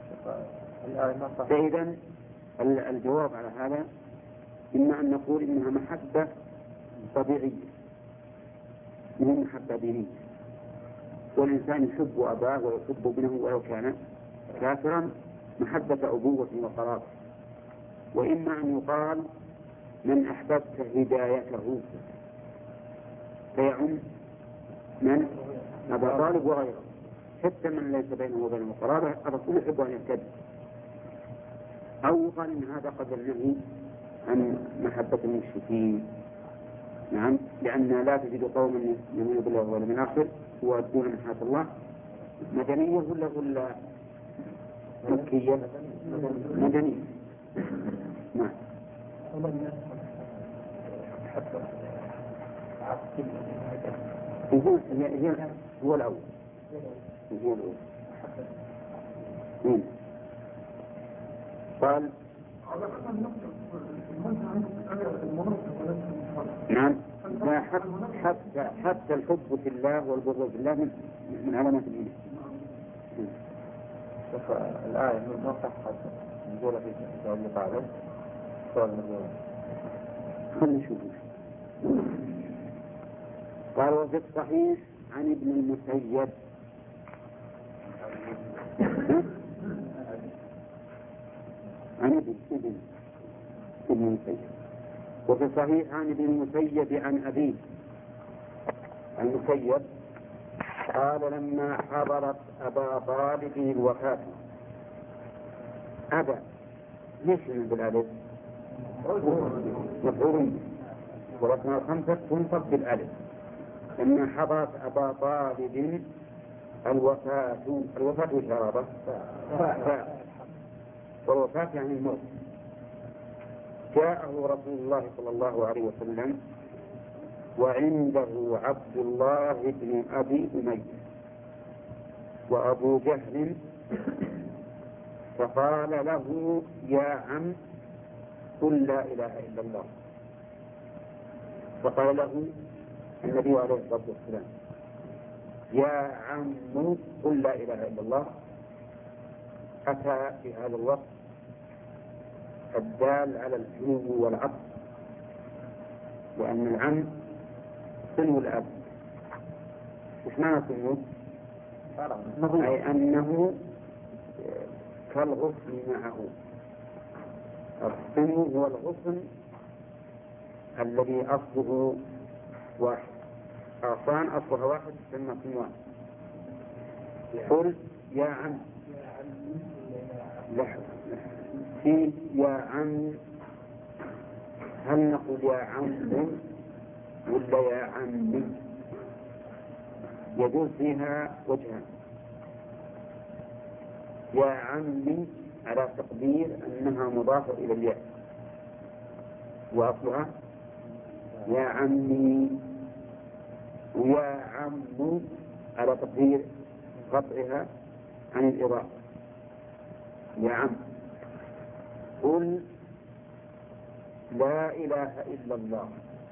فإذا الجواب على هذا إما أن نقول إنها محبة طبيعية مو محبة دينية، والإنسان يحب أباه ويحب ابنه ولو كان كافرا محبة أبوة وقرابة. وإما أن يقال من أحببت هدايته فيعم من أبا طالب وغيره، حتى من ليس بينه وبينه قرابة الرسول يحب أن يهتدي. أو يقال إن هذا قد النهي عن محبة المشركين، نعم، لأن لا تجد قوما يؤمنون بالله واليوم الآخر يؤدون محبة الله مدنية ولا ولا مكية؟ مدنية. نعم. هو هو الأول هو الأول. قال نعم، لا حتى حتى الحب في الله والبغض في الله من علامات الإيمان. شوف الآية ما صحت نقولها في سؤال مقابل سؤال مقابل. خلنا نشوف. قال وفي الصحيح عن ابن المسيب عن ابن ابن ابن المسيب وفي الصحيح عن ابن المسيب عن أبيه المسيب قال لما حضرت أبا طالب الوفاة أبا ليش من بالألف مفعول ورقم الخمسة تنصب بالألف. لما حضرت أبا طالب الوفاة الوفاة والشرابة والوفاة يعني الموت جاءه رسول الله صلى الله عليه وسلم وعنده عبد الله بن أبي أمية وأبو جهل، فقال له يا عم قل لا إله إلا الله. فقال له النبي عليه الصلاة والسلام يا عم قل لا إله إلا الله. أتى في هذا الوقت الدال على الحنو والعطف، لأن العم سنو الأب. وش معنى سنو؟ أي أنه كالغصن معه. السنو هو الغصن الذي أصله واحد، أغصان أصلها واحد تسمى سنوان. قل يا عم لحظة في يا عم، هل نقول يا عم ولا يا عمي؟ يجوز فيها وجهان. يا عمي على تقدير أنها مضافة إلى الياء وأصلها يا عمي، ويا عم على تقدير قطعها عن الإضافة يا عم قل لا إله إلا الله.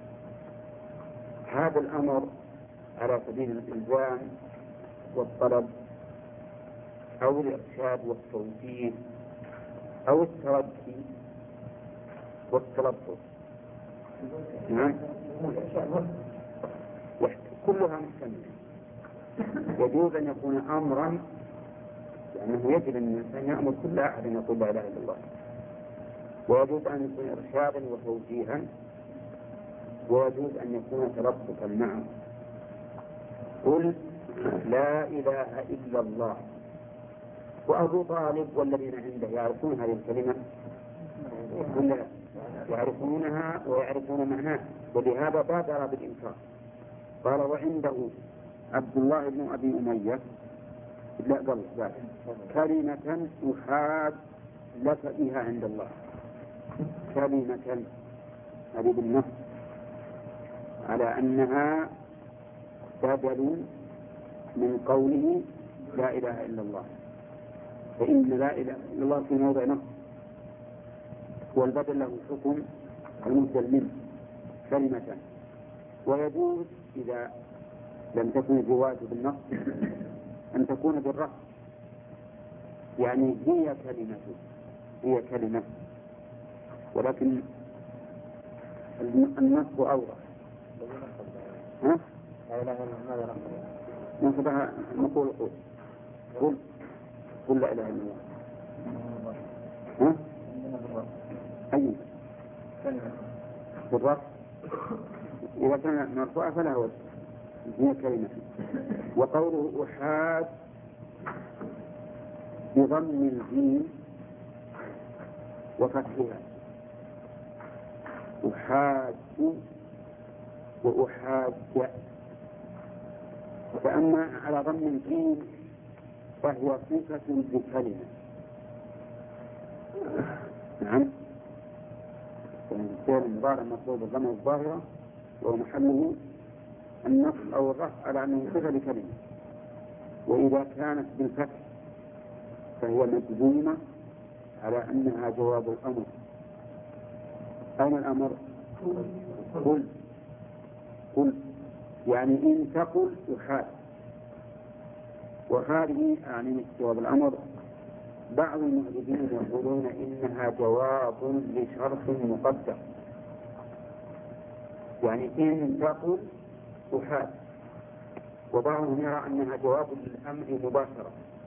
هذا الأمر على سبيل الإلزام والطلب أو الإرشاد والتوجيه أو الترجي والتلطف، نعم، كلها محتملة. يجوز أن يكون أمرا لأنه يجب أن الإنسان يأمر كل أحد أن يقول لا إله إلا الله، ويجوز أن يكون إرشادا وتوجيها، ويجوز أن يكون تلطفا معه. قل لا إله إلا الله. وأبو طالب والذين عنده يعرفون هذه الكلمة ولا يعرفونها ويعرفون معناها، ولهذا بادر بالإنكار. قال وعنده عبد الله بن أبي أمية لا قال كلمة أحاد لك بها عند الله. كلمة هذه بالنص على أنها بدل من قوله لا إله إلا الله، فإن لا إله إلا الله في موضع نص والبدل له حكم المبدل منه كلمة. ويجوز إذا لم تكن الرواية بالنص أن تكون بالرفع، يعني هي كلمة هي كلمة، ولكن النص أوضح. ها؟ نصبها نقول قول قل قل لا إله إلا الله. ها؟ أي بالرفع إذا كان مرفوعا فلا وجه، هي كلمة. وقوله أحاد بضم الجيم وفتحها، أحاد وأحاد. فأما على ضم الجيم فهو صفة بكلمة. نعم، الفعل المضارع مطلوب بالضمة الظاهرة ومحله النصب أو الرفع على أنه صفة لكلمة. وإذا كانت بالفتح فهي مجزومة على أنها جواب الأمر. أين الأمر؟ قل قل يعني إن تقل أحاد. وهذه يعني جواب الأمر بعض المعجبين يقولون إنها جواب لشرط مقدر، يعني إن تقل أحاد. وبعضهم يرى أنها جواب للأمر مباشرة،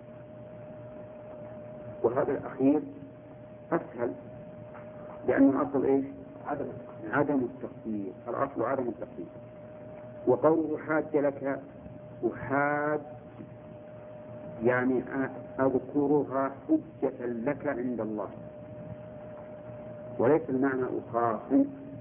وهذا الأخير أسهل، لأن الأصل إيش؟ عدم عدم التقدير، الأصل عدم التقدير. وقوله حاج لك أحاد يعني أذكرها حجة لك عند الله، وليس المعنى أخاصم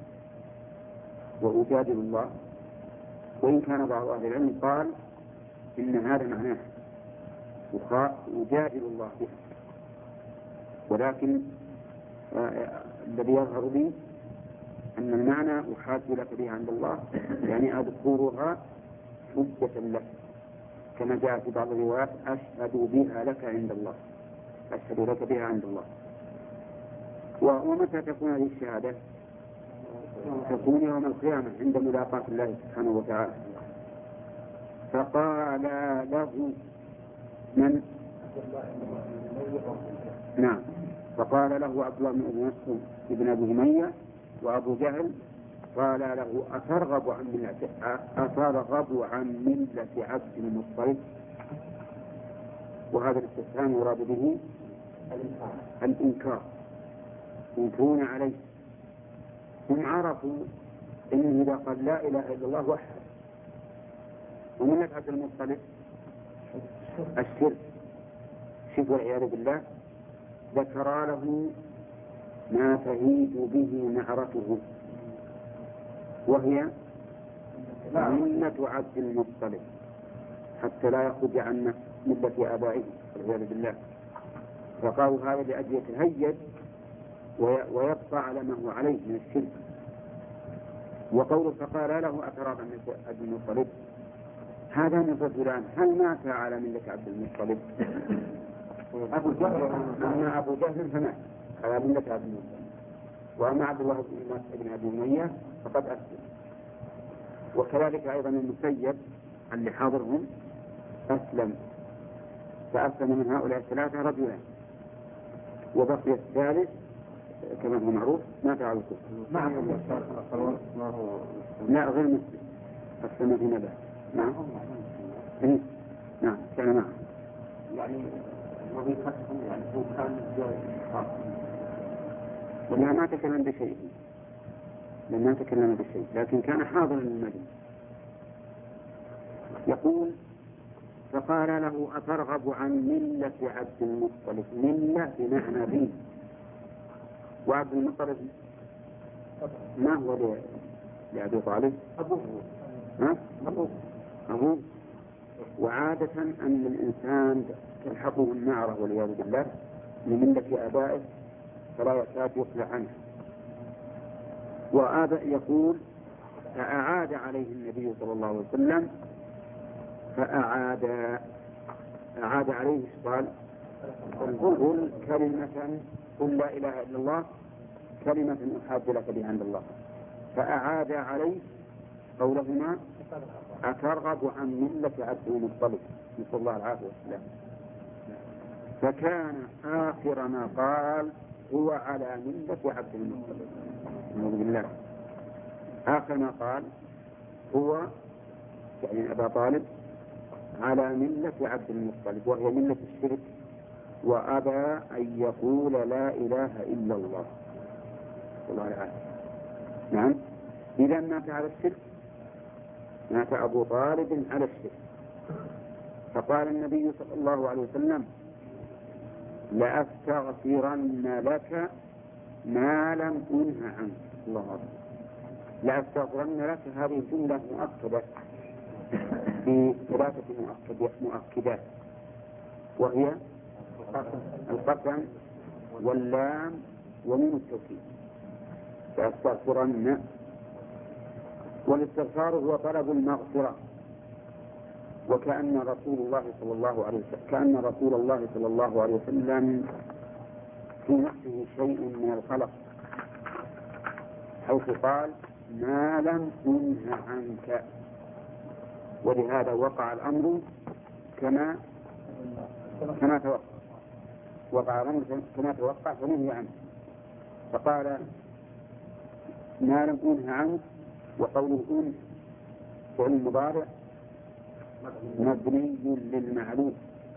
وأجادل الله. وإن كان بعض أهل العلم قال إن هذا معناه أجادل الله به، ولكن آه الذي يظهر لي أن المعنى أحاج لك بها عند الله يعني أذكرها حجة لك، كما جاء في بعض الروايات أشهد بها لك عند الله، أشهد لك بها عند الله. ومتى تكون هذه الشهادة؟ تكون يوم القيامة عند ملاقاة الله سبحانه وتعالى. فقال له من؟ نعم، فقال له عبد الله بن مسعود ابن أبي أمية وأبو جهل، قال له أترغب عن ملة أترغب عن ملة عبد المطلب؟ وهذا الاستفهام يراد به الإنكار، ينكرون عليه. هم عرفوا إنه إذا قال لا إله إلا الله وحده، وملة عبد المطلب الشرك شرك والعياذ بالله، ذكر له ما تهيج به نعرته، وهي ملة عبد المطلب، حتى لا يخرج عن ملة آبائه والعياذ بالله. فقالوا هذا لأجل يتهيج ويبقى على ما هو عليه من الشرك. وقوله فقال له أترى من عبد المطلب، هذا من رجلان، هل مات على ملة عبد المطلب؟ أبو جهل، أما أبو جهل فمات على ملة عبد المطلب، وأما عبد الله بن أبي أمية فقد أسلم. وكذلك أيضا المسيب اللي حاضرهم أسلم، فأسلم من هؤلاء الثلاثة رجلان، وبقي الثالث كما هو معروف مات على الكفر. لا غير مسلم، أسلم في نبات. نعم إيه؟ نعم كان معه، يعني وظيفتهم يعني هو كان خاص، ولا ما تكلم بشيء، لما تكلم بشيء لكن كان حاضر للمدينة. يقول فقال له أترغب عن ملة عبد المطلب؟ ملة بمعنى دين، وعبد المطلب ما هو لأبي طالب؟ أبوه. ها؟ أبوه. أبوه. وعادة أن الإنسان تلحقه النعرة والعياذ بالله لملة آبائه فلا يكاد يصلح عنه. وآبا يقول فأعاد عليه النبي صلى الله عليه وسلم، فأعاد أعاد عليه قال قل كلمة قل لا إله إلا الله كلمة أحاج لك بها عند الله، فأعاد عليه قولهما أترغب عن ملة عبد المطلب، نسأل الله العافية والسلام. فكان آخر ما قال هو على ملة عبد المطلب، نعوذ بالله. آخر ما قال هو يعني أبا طالب على ملة عبد المطلب، وهي ملة الشرك، وأبى أن يقول لا إله إلا الله، الله العافية. نعم، إذا مات على الشرك، مات أبو طالب على الشرك. فقال النبي صلى الله عليه وسلم لأستغفرن لك ما لم أنه عنك. الله أكبر. لأستغفرن لك هذه جملة مؤكدة بثلاثة مؤكدات، وهي القسم واللام ومن التوكيد. لأستغفرن، والاستغفار هو طلب المغفرة، وكأن رسول الله صلى الله عليه وسلم كأن رسول الله صلى الله عليه وسلم في نفسه شيء من القلق، حيث قال ما لم أنه عنك، ولهذا وقع الأمر كما كما توقع وقع الأمر كما توقع فنهي عنه. فقال ما لم أنه عنك، وقوله أنه فعل مضارع مبني للمعلوم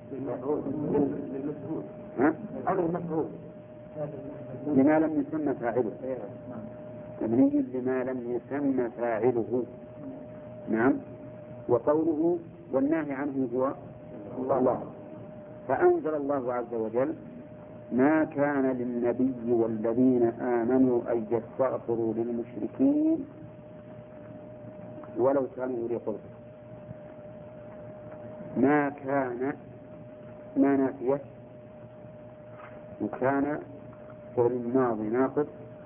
لما لم يسمى فاعله، مبني لما لم يسمى فاعله. نعم. وقوله والنهي عنه هو الله. فأنزل الله عز وجل ما كان للنبي والذين آمنوا أن يستغفروا للمشركين ولو كانوا أولي قربى. ما كان ما نافية، وكان فعل الماضي ناقص،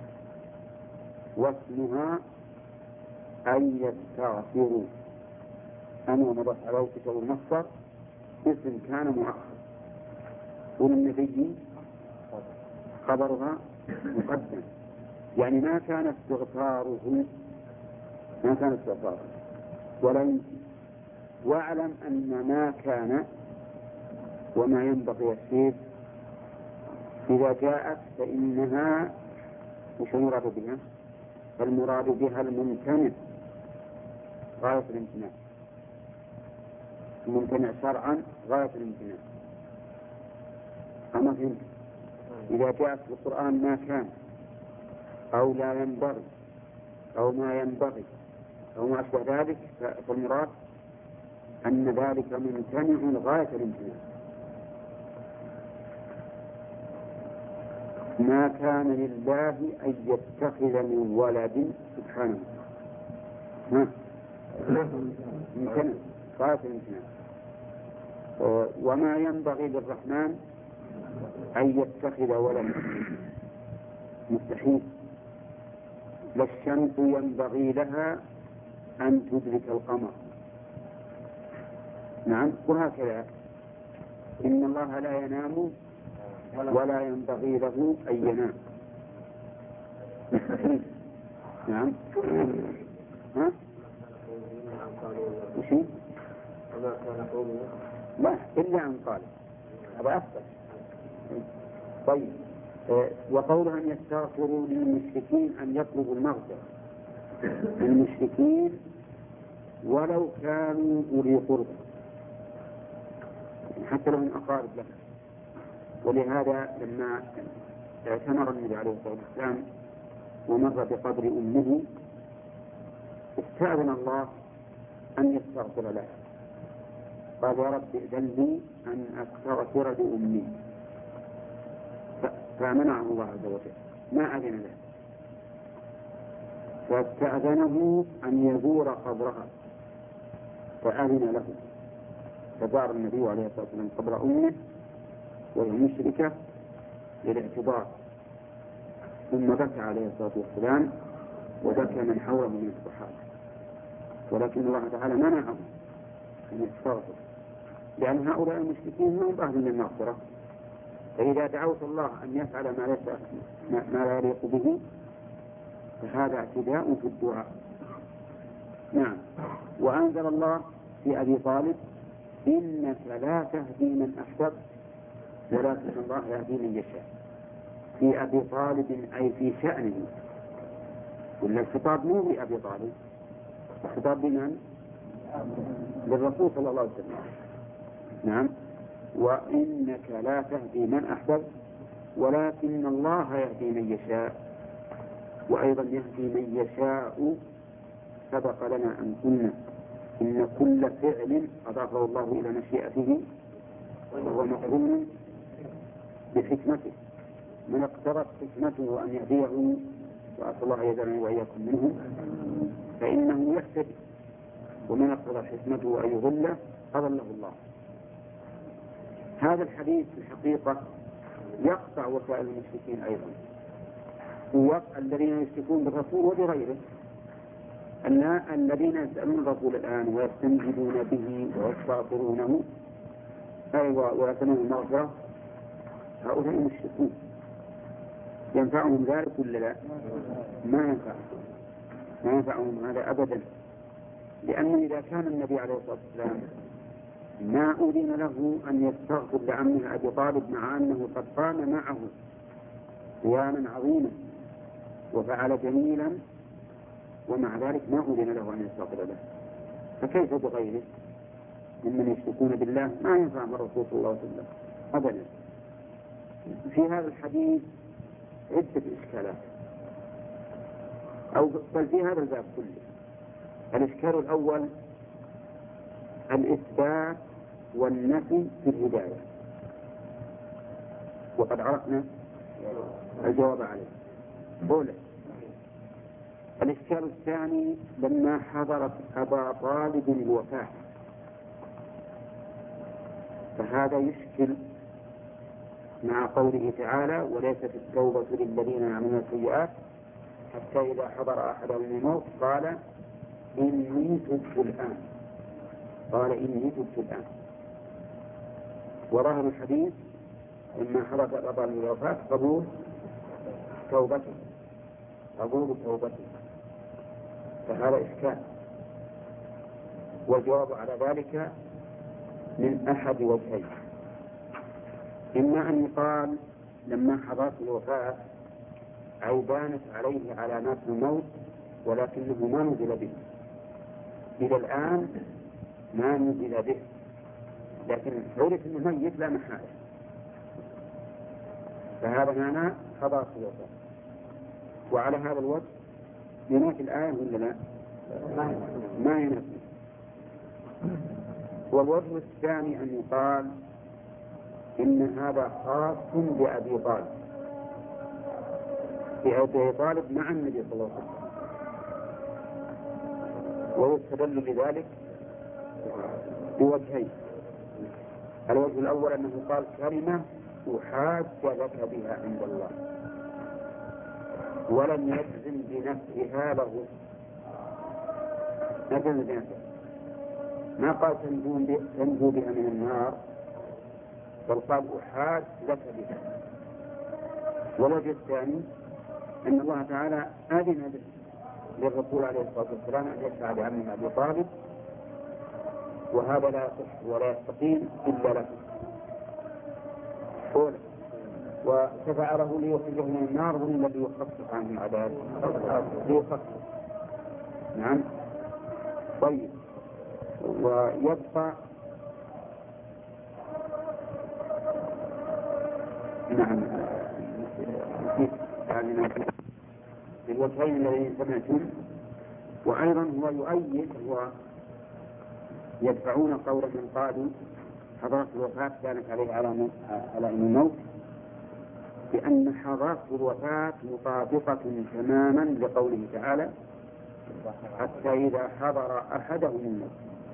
واسمها أن يستغفروا، أنا مضت على كتاب المصدر اسم كان مؤخر، والنبي خبرها مقدم، يعني ما كان استغفاره ما كان استغفاره ولا يمكن. واعلم أن ما كان وما ينبغي الشيء إذا جاءت فإنها مش المراد بها، فالمراد بها الممتنع غاية الامتناع، الممتنع شرعا غاية الامتناع. أما فهمت؟ إذا جاءت في القرآن ما كان أو لا ينبغي أو ما ينبغي أو ما أشبه ذلك، فالمراد أن ذلك ممتنع غاية الامتناع. ما كان لله أن يتخذ من ولد سبحانه، ها ممتنع غاية الامتناع. وما ينبغي للرحمن أن يتخذ ولدا، مستحيل. لا الشمس ينبغي لها أن تدرك القمر. نعم. وهكذا إن الله لا ينام ولا ينبغي له أن ينام. نعم. ها؟ وشي؟ لا إلا أن قال هذا أثبت. طيب. وقوله أن يستغفروا للمشركين أن يطلبوا المغفرة للمشركين ولو كانوا أولي قربى، حتى لو من أقارب له. ولهذا لما اعتمر النبي عليه الصلاة والسلام ومر بقبر أمه استأذن الله أن يستغفر لها، قال يا رب ائذن لي أن أستغفر لأمي، فمنعه الله عز وجل، ما أذن له، فاستأذنه أن يزور قبرها فأذن له، فزار النبي عليه الصلاة والسلام قبر أمه وهي مشركة للاعتبار، ثم بكى عليه الصلاة والسلام وبكى من حوله من الصحابة، ولكن الله تعالى منعه أن يستغفر، لأن هؤلاء المشركين هم أهل للمغفرة فإذا دعوت الله أن يفعل ما, ليس ما لا يليق به فهذا اعتداء في الدعاء. نعم. وأنزل الله في أبي طالب إنك لا تهدي من أحببت ولكن الله يهدي من يشاء. في أبي طالب أي في شأنه، ولا الخطاب مو بأبي طالب، الخطاب بمن؟ للرسول صلى الله عليه وسلم. نعم. وإنك لا تهدي من أحببت ولكن الله يهدي من يشاء. وأيضا يهدي من يشاء سبق لنا أن قلنا إن كل فعل أضافه الله إلى مشيئته وهو مقرون بحكمته، من اقتضت حكمته أن يهديه وأسأل الله يجعلني وإياكم منه فإنه يهتدي، ومن اقتضت حكمته أن يضله أضله الله. هذا الحديث في الحقيقة يقطع وسائل المشركين أيضا، ويقطع الذين يشركون بالرسول وبغيره، أن الذين يسألون الرسول الآن ويستنجدون به ويستغفرونه أيوة ويتنون المغفرة هؤلاء مشركون. ينفعهم ذلك ولا لا؟ ما ينفعهم ما ينفعهم هذا أبدا، لأنه إذا كان النبي عليه الصلاة والسلام ما أذن له أن يستغفر لعمه أبي طالب مع أنه قد قام معه قياما عظيما وفعل جميلا، ومع ذلك ما أذن له أن يستغفر له، فكيف بغيره ممن يشركون بالله؟ ما ينفعهم الرسول صلى الله عليه وسلم أبدا. في هذا الحديث عدة إشكالات، أو بل في هذا الباب كله. الإشكال الأول الإثبات والنفي في الهداية، وقد عرفنا الجواب عليه. أولا الإشكال الثاني لما حضرت أبا طالب الوفاة، فهذا يشكل مع قوله تعالى وليست التوبة للذين يعملون السيئات حتى إذا حضر أحدهم الموت قال إني تبت الآن قال إني تبت الآن. وظاهر الحديث لما حضرت أبا طالب الوفاة قبول توبته قبول توبته، فهذا إشكال. والجواب على ذلك من أحد وجهين: إما أن يقال لما حضرت الوفاة أي بانت عليه علامات الموت ولكنه ما نزل به، إلى الآن ما نزل به، لكن عرف أنه ميت لا محالة، فهذا معنى حضرت الوفاة. وعلى هذا الوجه ينافي الآية ولا لا؟ ما ينافي. والوجه الثاني أن يقال إن هذا خاص بأبي طالب بأبي طالب مع النبي صلى الله عليه وسلم، ويستدل بذلك بوجهين: الوجه الأول أنه قال كلمة أحاج لك بها عند الله، ولم يجزم بنفسها له، ما جزم بنفسها، ما قال تنجو بها من النار، بل قال أحاج لك بها. والوجه الثاني أن الله تعالى أذن للرسول عليه الصلاة والسلام أن يشفع بعمه أبي طالب، وهذا لا يصح ولا يستقيم إلا له. قوله وشفع له ليخرجه من النار ومن الذي يخفف عنه العذاب ليخفف. نعم. طيب. ويبقى نعم بالوجهين الذين سمعتم. وأيضا هو يؤيد هو يدفعون قول من قالوا حضارة الوفاة كانت عليه على الموت، بأن حضارة الوفاة مطابقة تماما لقوله تعالى حتى إذا حضر أحدهم الموت.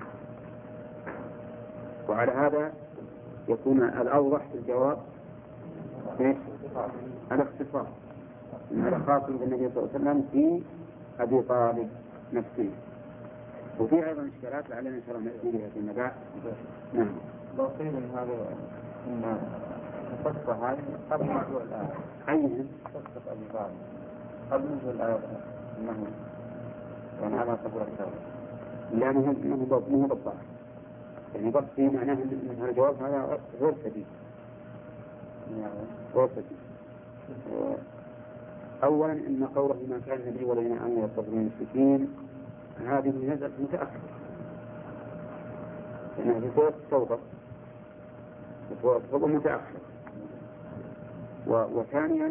وعلى هذا يكون الأوضح في الجواب الاختصار، هذا خاص بالنبي صلى الله عليه وسلم في أبي طالب نفسه. وفي أيضا إشكالات لعلنا إن شاء الله نأتي بها في النبات. نعم. لو قيل إن هذا إن قصة هذه قبل نزول الآية. حيث قصة أبي طالب قبل نزول الآية أنه يعني على قدر الثورة. لأنه أنه مو بالضبط. يعني ضبط فيه معناه أن هذا الجواب هذا غير سديد. غير سديد. أولا إن قوله ما كان النبي والذين آمنوا يستغفرون المشركين هذه نزلت متأخرة. لأنها في سورة التوبة سورة التوبة متأخرة. وثانيا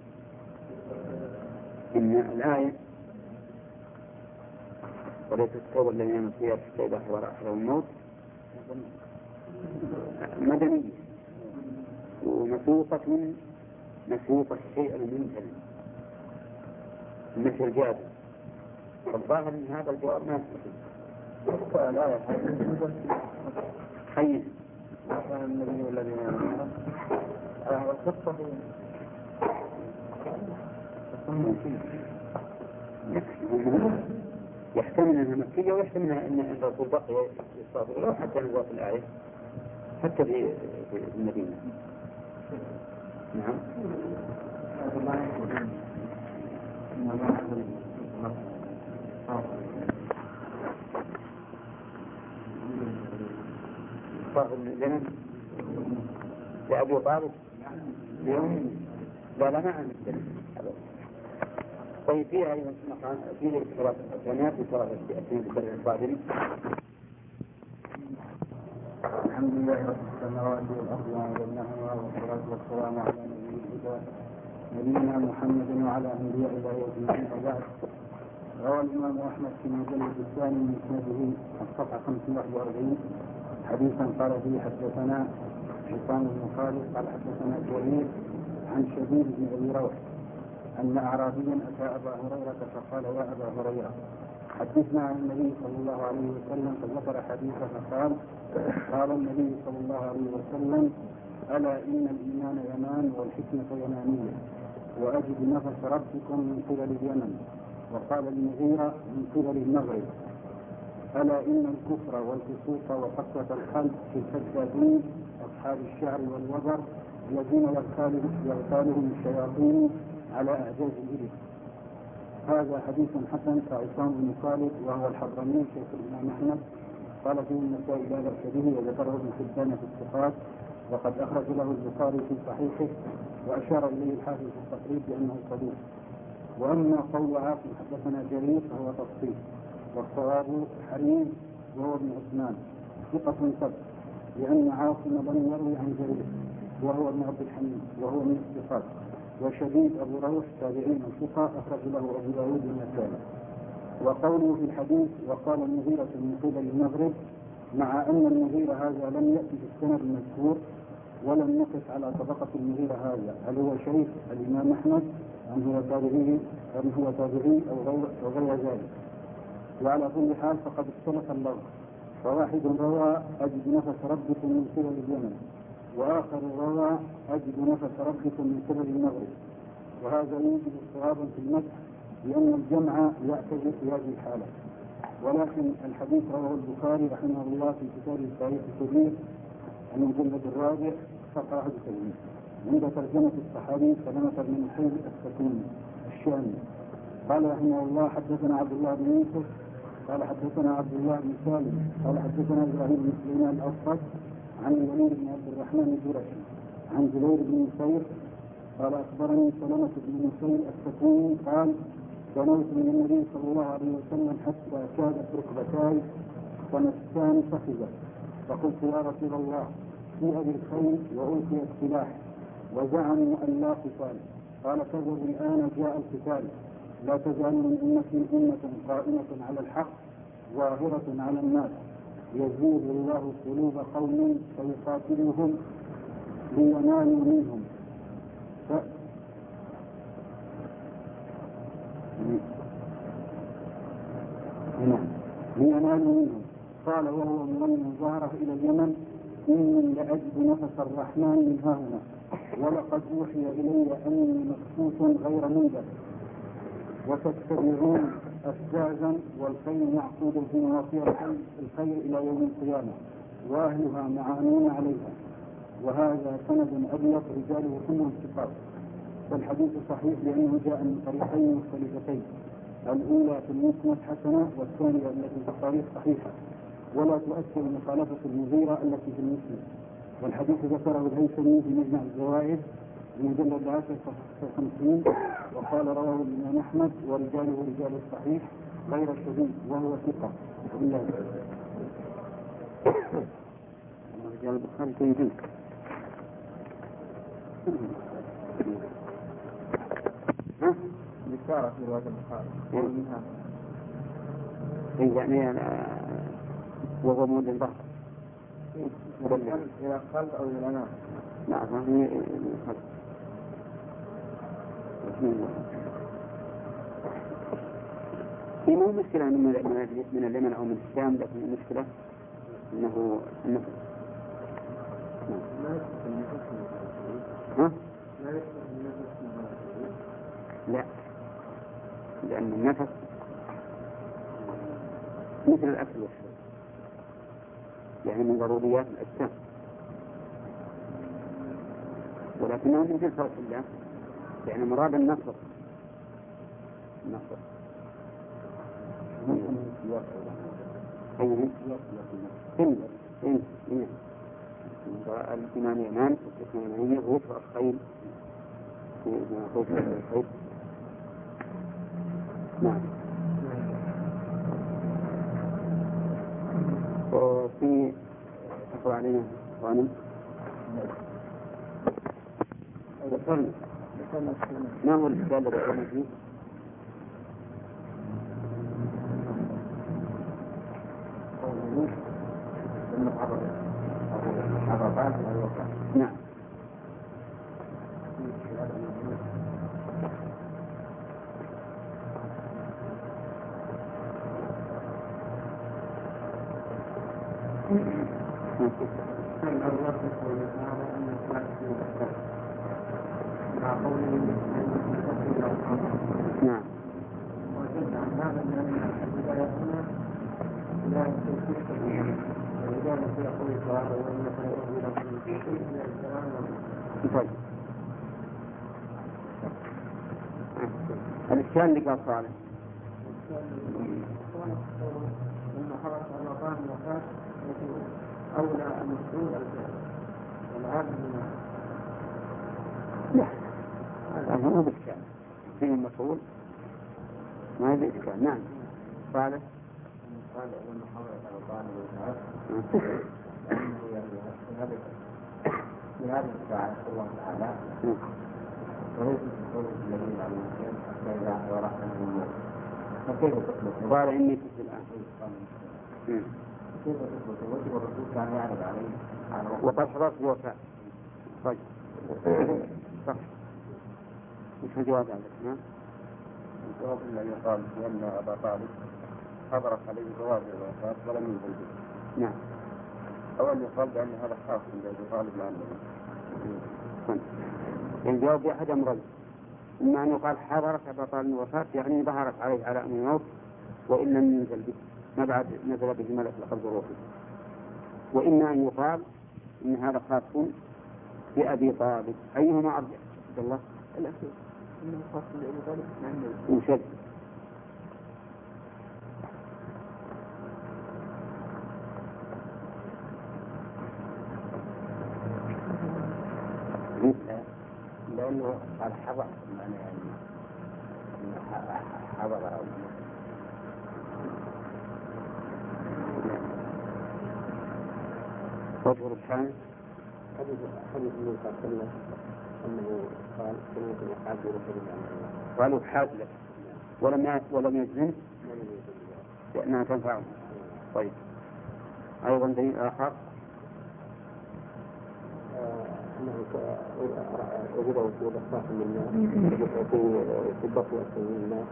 إن الآية وليس التوبة الذين آمنوا فيها حتى إذا حضر أحدهم الموت مدنية ومسوقة مسوقة شيئا منكرا مثل الجاد. فالظاهر من هذا الجواب ما يستطيع. الآية حيث كان النبي والذين آمنوا على القصة يحتمل أنها مكية ويحتمل أن الرسول بقي يستغفر له حتى نزل في الآية حتى في المدينة. نعم. صاحب الجنة لأبي طالب يوم لا لا ما عن الجنة. طيب فيها أيضا مقام فيه ثلاث أسانات وثلاث أسانات بسرعة الصادري. الحمد لله رب السماوات والأرض وما بينهما والصلاة والسلام على نبي الهدى نبينا محمد وعلى أنبياء الله أجمعين. وبعد، روى الإمام أحمد في المجلد الثاني من مسنده الصفحة خمسمائة وواحد وأربعين حديثا قال فيه حدثنا حسام بن خالد قال حدثنا جرير عن شديد بن أبي روح أن أعرابيا أتى أبا هريرة فقال يا أبا هريرة حدثنا عن النبي صلى الله عليه وسلم فذكر حديثه فقال قال النبي صلى الله عليه وسلم ألا إن الإيمان يمان والحكمة يمانية وأجد نفس ربكم من قبل اليمن. وقال المغيرة من قبل المغرب ألا إن الكفر والفسوق وقسوة القلب في الكذابين أصحاب الشعر والوبر الذين يغتالهم الشياطين على أعجاز الإبل. هذا حديث حسن كعصام بن خالد وهو الحضرمي شيخ الإمام أحمد قال فيه النسائي لا بأس به وذكره ابن حبان في الثقات وقد أخرج له البخاري في صحيحه وأشار إليه الحافظ في التقريب بأنه صدوق. وأما قول عاصم حدثنا جرير فهو تفصيل والصواب حريم وهو ابن عثمان ثقة ثبت لأن عاصم لم يروي عن جرير وهو ابن عبد الحميد وهو من الثقات. وشديد أبو روح تابعين ثقة أخرج له أبو داود النسائي. وقوله في الحديث وقال المغيرة من قبل المغرب مع أن المغيرة هذا لم يأتي في السند المذكور ولم نقف على طبقة المغيرة هذا هل هو شيخ الإمام أحمد أم هو تابعي أم هو تابعي أو غير, أو غير ذلك. وعلى كل حال فقد اختلف اللفظ فواحد روى أجد نفس ربكم من قبل اليمن وآخر روى أجد نفس ربكم من قبل المغرب. وهذا يوجد اضطرابا في المدح لأن الجمع يعتذر في هذه الحالة. ولكن الحديث رواه البخاري رحمه الله في كتاب التاريخ الكبير المجلد الرابع صفحة واحد وسبعين عند ترجمة الصحابي سلمة بن محيط السكوني الشامي قال رحمه الله حدثنا عبد الله بن يوسف قال حدثنا عبد الله بن سالم قال حدثنا إبراهيم بن سليمان الأصفر عن الوليد بن عبد الرحمن الجرشي عن جبير بن نصير قال أخبرني سلمة بن نصير السكوني قال دنوت من النبي صلى الله عليه وسلم حتى كادت ركبتاي ومسان فخذت فقلت يا رسول الله في أبي الخيل وأوتي السلاح وزعموا أن لا قتال. قال كذب الآن جاء القتال لا تزال من أمتي أمة قائمة على الحق ظاهرة على الناس يزيد الله قلوب قوم فيقاتلهم لينالوا منهم ف... لينالوا منهم. قال وهو من ظهره إلى اليمن إني لأجد نفس الرحمن من هاهنا ولقد أوحي إلي أني مكفوف غير منذر وتتبعون أفزازا والخيل معقود في نواصي الخيل إلى يوم القيامة وأهلها معانون عليها وهذا سند أبيض رجاله كلهم ثقات. فالحديث صحيح لأنه جاء من طريقين مختلفتين، الأولى في المسند حسنة والثانية التي في الطريق صحيحة، ولا تؤثر مخالفة المغيرة التي في المسند. والحديث ذكره الهيثمي في مجمع الزوائد المجلد العاشر صفحة خمسين، وقال رواه الإمام أحمد ورجاله رجال الصحيح غير شديد وهو ثقة. بالله رجال البخاري كيفين ها؟ بشارة في رواية البخاري منها يعني وهو مود البحر إلى الخلف أو إلى الأمام. لا هي الخلف. هي مو مشكلة من من اليمن أو من الشام، لكن المشكلة أنه النفس. ها؟ لا، لأن النفس مثل الأكل والشرب، يعني من ضروريات الأجسام، ولكنه من جنس خلق الله، يعني مراد النصر النصر أيه كم كم كم الإمام يمان الإمامية غفر الخيل في غفر الخيل. نعم. وفي تقرأ علينا غانم ذكرنا ما هو الإشكال الذي ذكرنا فيه؟ نعم. نعم. وجد عن هذا أن البداية هنا لا تستطيع ولذلك يقول تعالى وإنك لتهدي إلى السلام. طيب. الإشكال اللي قال صالح لما حرص على مقام الوفاة التي أولى المسؤول الفعل والعالم منها. لا، هذا مو بإشكال فيه المسؤول ما هي بإشكال. نعم. صالح قال لما حرص على مقام الوفاة في هذه الساعة الله تعالى وليس في الذين عليهم حتى إذا ورحمة الموت. فكيف تثبت؟ قال إني كنت الآن. كيف تثبت الوجه والرسول كان يعرض عليه وقد حضرت الوفاة. طيب صح. وش الجواب عندك؟ نعم. الجواب الذي قال بأن أبا طالب حضرت عليه بوادر الوفاة ولم ينزل به. نعم. أو أن يقال بأن هذا خاص بأبي طالب لأنه الجواب بأحد أمرين، إما أن يقال حضرت أبا طالب الوفاة يعني ظهرت عليه علامة الموت وإن لم ينزل به ما بعد نزل به ملك القبض الروحي، وإما أن يقال إن هذا خاص بأبي طالب. أيهما أرجح عبد الله؟ الأخير إنه خاص بأبي طالب وشد. لأنه قال حضر معنى يعني حضر أو وجه الحال حديث حديث النبي صلى الله عليه وسلم أنه قال كلمة الأحاد ورسول الله قالوا حاد لك ولم ولم يجزم لأنها تنفعه. طيب أيضا دليل آخر أنه وجد وجود أخلاق من الناس في البطن من الناس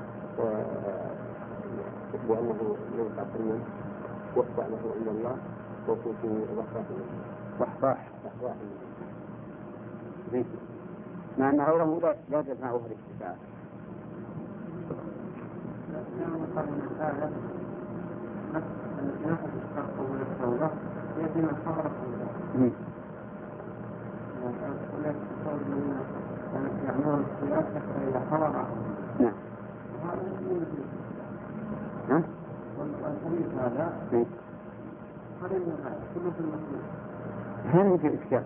وأنه ينفع سنا يخفى له عند الله وفي ضحاح ضحاح ضحاح مع أن غيره لا لا تدفعه الاستفاء. قال من هذا التي نحن الشرط من التوبة يأتي من حضرة الله نعم. ها؟ هذا في الإشكال.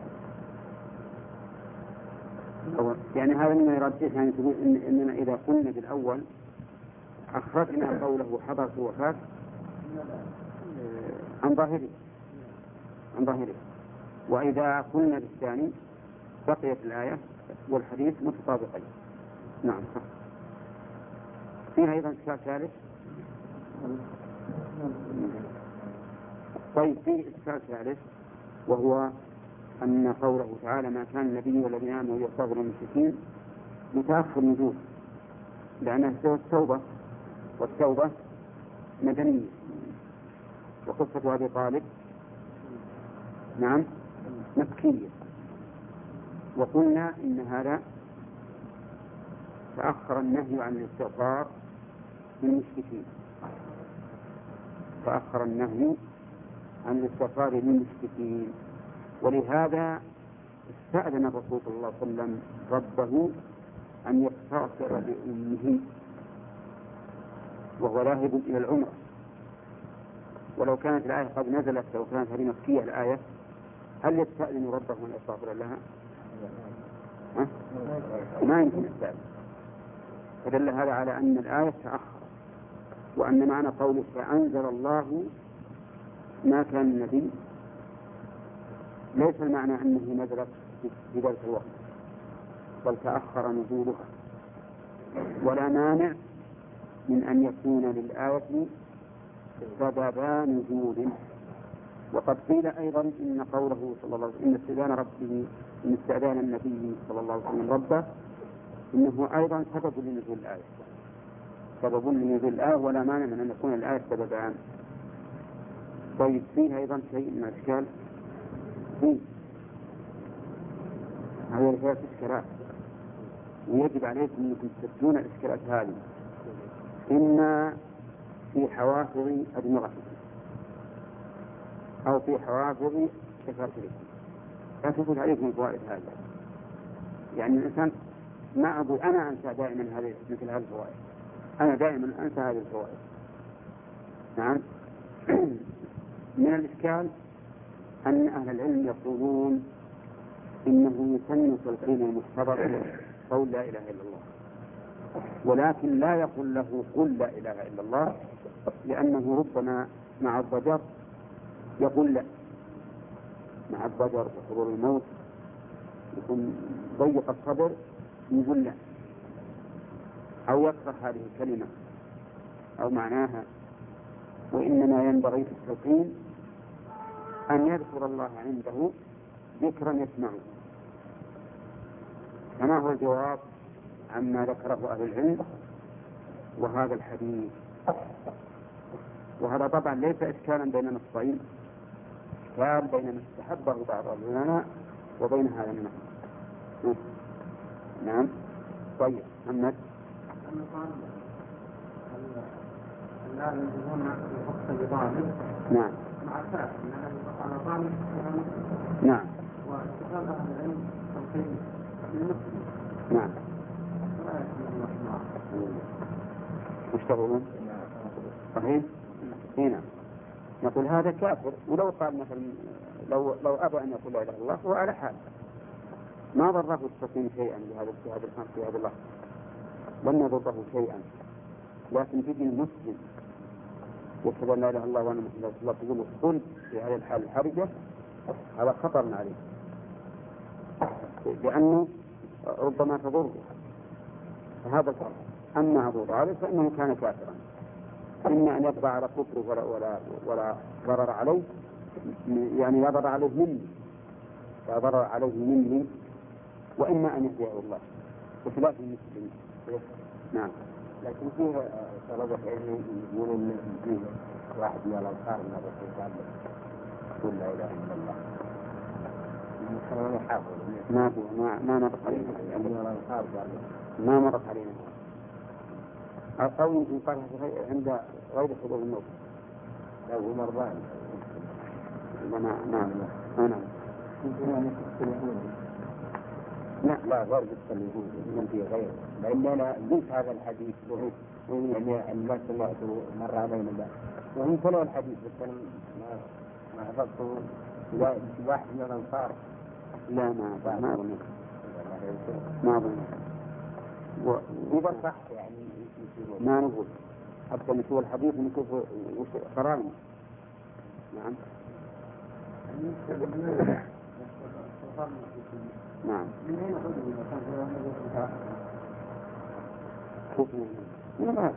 يعني هذا مما يرجح يعني تقول إن إننا إذا قلنا بالأول أخرجنا قوله حضرت الوفاة عن ظاهره عن ظاهره، وإذا قلنا بالثاني بقيت الآية والحديث متطابقين. نعم صح. فيها أيضا إشكال ثالث. طيب فيه إشكال ثالث وهو أن قوله تعالى ما كان النبي والذين آمنوا يستغفروا للمشركين متأخر نزول، لأنها سورة التوبة والتوبة مدنية، وقصة أبي طالب نعم مكية، وقلنا إن هذا تأخر النهي عن الاستغفار للمشركين، تأخر النهي عن الاستغفار للمشركين، ولهذا استأذن الرسول صلى الله عليه وسلم ربه أن يستغفر لأمه وهو ذاهب إلى العمرة. ولو كانت الآية قد نزلت، لو كانت هذه مكية الآية، هل يستأذن ربه أن يستغفر لها؟ أه؟ ما يمكن يستأذن. فدل هذا على أن الآية تأخر، وأن معنى قوله فأنزل الله ما كان النبي ليس المعنى أنه نزلت في ذلك الوقت، بل تأخر نزولها، ولا مانع من أن يكون للآية سببا نزول. وقد قيل أيضا إن قوله صلى الله عليه وسلم إن استئذان ربه إن استئذان النبي صلى الله عليه وسلم ربه إنه أيضا سبب لنزول الآية، سبب لنزول الآية، ولا مانع من أن يكون الآية سببان. طيب فيه أيضا شيء من الأشكال، فيه هذه الثلاث إشكالات، ويجب عليكم أنكم تسدون الإشكالات هذه إما في حوافظ أدمغتكم أو في حوافظ شفاتكم، لا تفوت عليكم الفوائد هذه. يعني الإنسان ما أقول أنا أنسى دائما هذه مثل هذه الفوائد، أنا دائما أنسى هذه الفوائد. نعم. من الإشكال أن أهل العلم يقولون إنه يسن تلقين المحتضر قول لا إله إلا الله، ولكن لا يقول له قل لا إله إلا الله، لأنه ربما مع الضجر يقول لا، مع الضجر وحضور الموت يكون ضيق الصدر يقول لا، أو يكره هذه الكلمة أو معناها. وإنما ينبغي في التلقين أن يذكر الله عنده ذكرا يسمعه، فما هو الجواب عما ذكره أهل العلم وهذا الحديث؟ وهذا طبعا ليس إشكالا بين نصين، إشكال بين ما استحبه بعض العلماء وبين هذا النص. نعم. طيب محمد. لا يجبون الوقت بطالب. نعم. مع الفرق أن على طالب. نعم. واستقال أهل العلم تلقين للمسلم. نعم. ولا يكون الله. وش تقولون؟ صحيح؟ هنا نقول هذا كافر، ولو قال مثلا لو لو أبى أن يقول لا إله إلا الله هو على حال، ما ضره التقين شيئا بهذا الشهادة الخمس في هذا الله، لم يضره شيئا. لكن تجي المسلم يشهد أن لا إله إلا الله وأنا محمد رسول الله تقول قل في هذه الحال الحرجة، هذا خطر عليه، لأنه ربما تضره، فهذا الفرق. أما أبو طالب فإنه كان كافرا، إما أن يطبع على كفره ولا ولا ولا ضرر عليه، يعني لا ضرر عليه مني لا ضرر عليه مني وإما أن يهديه الله، بخلاف المسلمين. نعم. لكن فيه طلبة علم يقولون إن فيه واحد من الأنصار من الرسول قال قل لا إله إلا الله. المسلمين يحافظون. ما ما ما مرت علينا. من الأنصار قال ما مرت علينا. أو يمكن قال عند غير حضور الموت. لا هو مرضان. ما ما ما ما. لا لا غير قصة الوجود من في غير، لأن أنا قلت هذا الحديث وهو يعني الناس الله مر علينا الله وهم كانوا الحديث بس أنا ما ما حفظته واحد من الأنصار. لا ما ما ما أظن ما أظن وإذا صح يعني ما نقول حتى نشوف الحديث ونشوف وش قرارنا. نعم نعم ما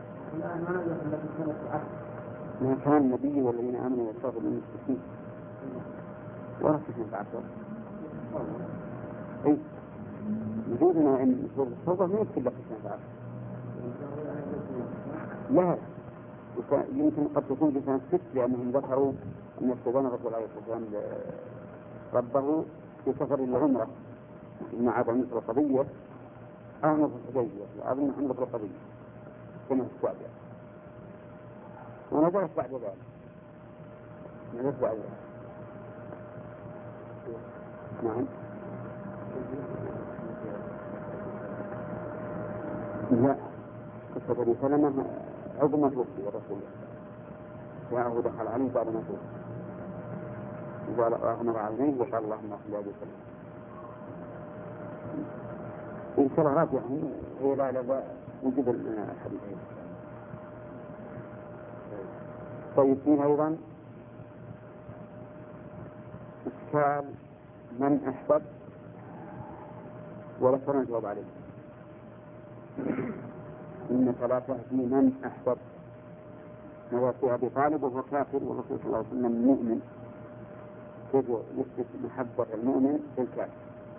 ما كان النبي والذين آمنوا والصابروا المشركين ورث سنة عشر. أي وجودنا عند سورة التوبة ما يكتب لك سنة عشر. لا يمكن قد تكون في سنة ست لأنهم ذكروا أن استدان الرسول عليه الصلاة والسلام ربه في سفر العمرة مع بني القضية أمر الحديبية وأظن أمر القضية سنة السابعة ونزلت بعد ذلك نزلت بعد ذلك. نعم لا قصة بني سلمة عظم توفي الرسول جاءه دخل عليه بعد ما توفي وقال أغمر عليه وقال اللهم اغفر لأبي سلمة. إن شاء الله راجعهم هي لا لا وجد الحديثين. طيب فيه أيضا إشكال من أحبب ولسنا نجاوب عليه. إنك لا تهدي من أحبب نواسي أبي طالب وهو كافر والرسول صلى الله عليه وسلم مؤمن كيف يثبت محبة المؤمن بالكافر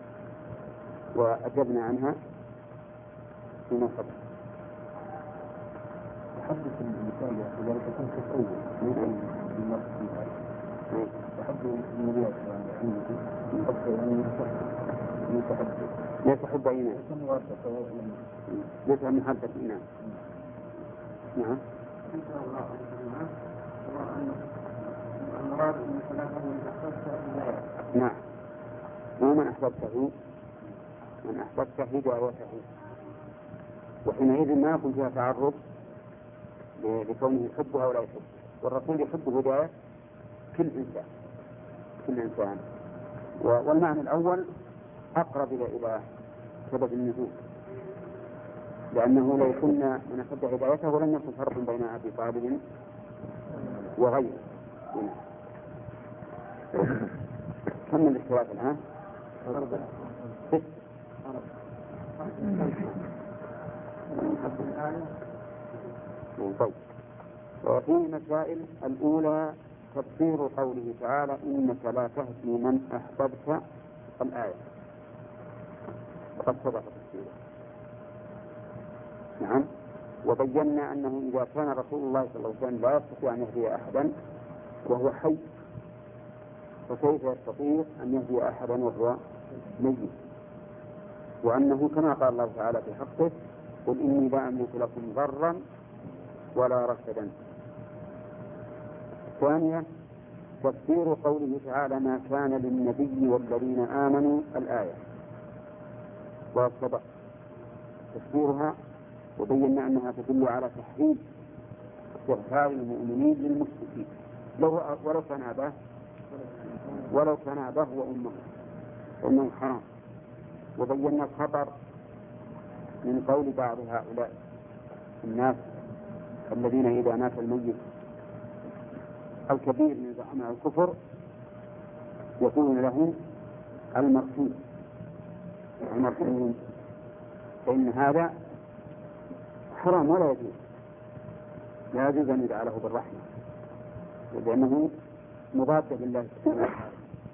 وأجبنا عنها فيما قبل. تحدث الإنسان إذا كنت تتأول من المرء في ذلك تحدث المريات يعني يعني يتحدث ليس حب إيمان ليس محبة إيمان. نعم نعم ومن أحببته من أحببته هدايته وحينئذ ما يكون فيها تعرض لكونه يحبها ولا يحبها والرسول يحب هداية كل إنسان كل إنسان. والمعنى الأول أقرب إلى سبب النزول لأنه لو كنا من أحب هدايته ولم يكن فرق بين أبي طالب وغيره. كم من الاشتراك الآن؟ ست. طيب وفي مسائل الأولى تفسير قوله تعالى إنك لا تهدي من أحببت الآية وقد سبق تفسيره. نعم وبينا أنه إذا كان رسول الله صلى الله عليه وسلم لا يستطيع أن يهدي أحدا وهو حي فكيف يستطيع أن يهدي أحدا وهو ميت وأنه كما قال الله تعالى في حقه قل إني لا أملك لكم ضرا ولا رشدا. ثانيا تفسير قوله تعالى ما كان للنبي والذين آمنوا الآية وسبق تفسيرها وبينا أنها تدل على تحريم استغفار المؤمنين للمشركين لو ولو كان أباه ولو كان أباه وأمه وأنه حرام. وبينا الخطر من قول بعض هؤلاء الناس الذين إذا مات الميت الكبير من زعماء الكفر يقولون لهم المرحوم المرحوم فإن هذا حرام ولا يجوز لا يجوز أن يدعى له بالرحمة لأنه مضاد بالله سبحانه وتعالى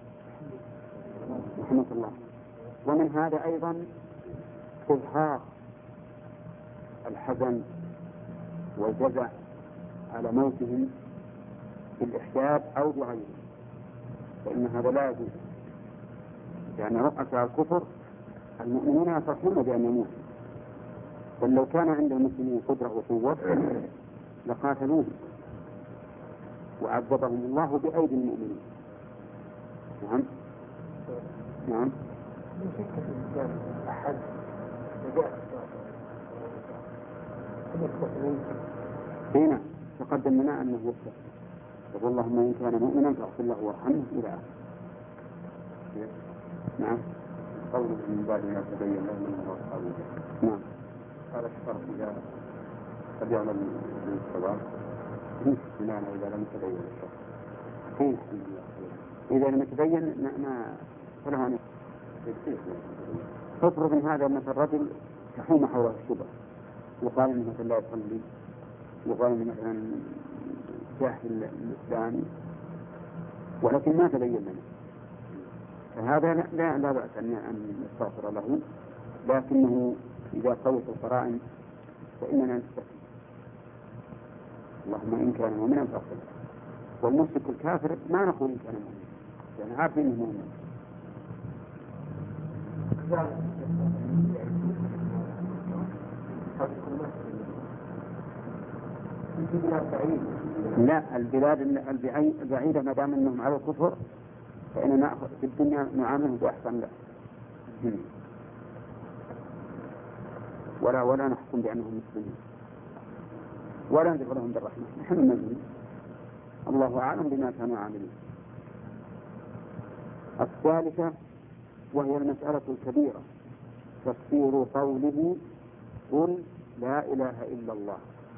رحمة الله. ومن هذا أيضا إظهار الحزن والجزع على موتهم بالإحساب أو بغيره فإن هذا لا يجوز لأن رؤساء الكفر المؤمنون يفرحون بأن يموت بل لو كان عند المسلمين قدرة وقوة لقاتلوه وعذبهم الله بأيدي المؤمنين. نعم نعم من شك في الإسلام أحد وجاء هنا تقدم لنا أنه يفتح يقول اللهم إن كان مؤمنا فاغفر له وارحمه إلى آخره. نعم. قوله من بعد ما تبين له من هو أصحاب الجنة. نعم. هذا الشرط إذا قد يعمل بالصواب بمعنى إذا لم يتبين الشرط. حين إذا لم يتبين ما ما فله أن تفرض من هذا مثل الرجل تحوم حوله الشبه، يقال إنه مثلا لا يصلي، يقال إنه مثلا جاهل الإسلام، ولكن ما تبين لنا، فهذا لا لا بأس أن نستغفر له، لكنه إذا قوت القرائن فإننا نستغفر. اللهم إن كان مؤمنا فاغفر له. والمشرك الكافر ما نقول إن كان مؤمنا، يعني عارفين إنه مؤمن. لا، البلاد البعيدة ما دام أنهم على الكفر فإننا نأخذ في الدنيا نعامله بأحسن له، ولا ولا نحكم بأنهم مسلمين ولا ندعو لهم بالرحمة، نحن نؤمن، الله أعلم بما كانوا عاملين. الثالثة وهي المسألة الكبيرة، تفسير قوله قل لا إله إلا الله،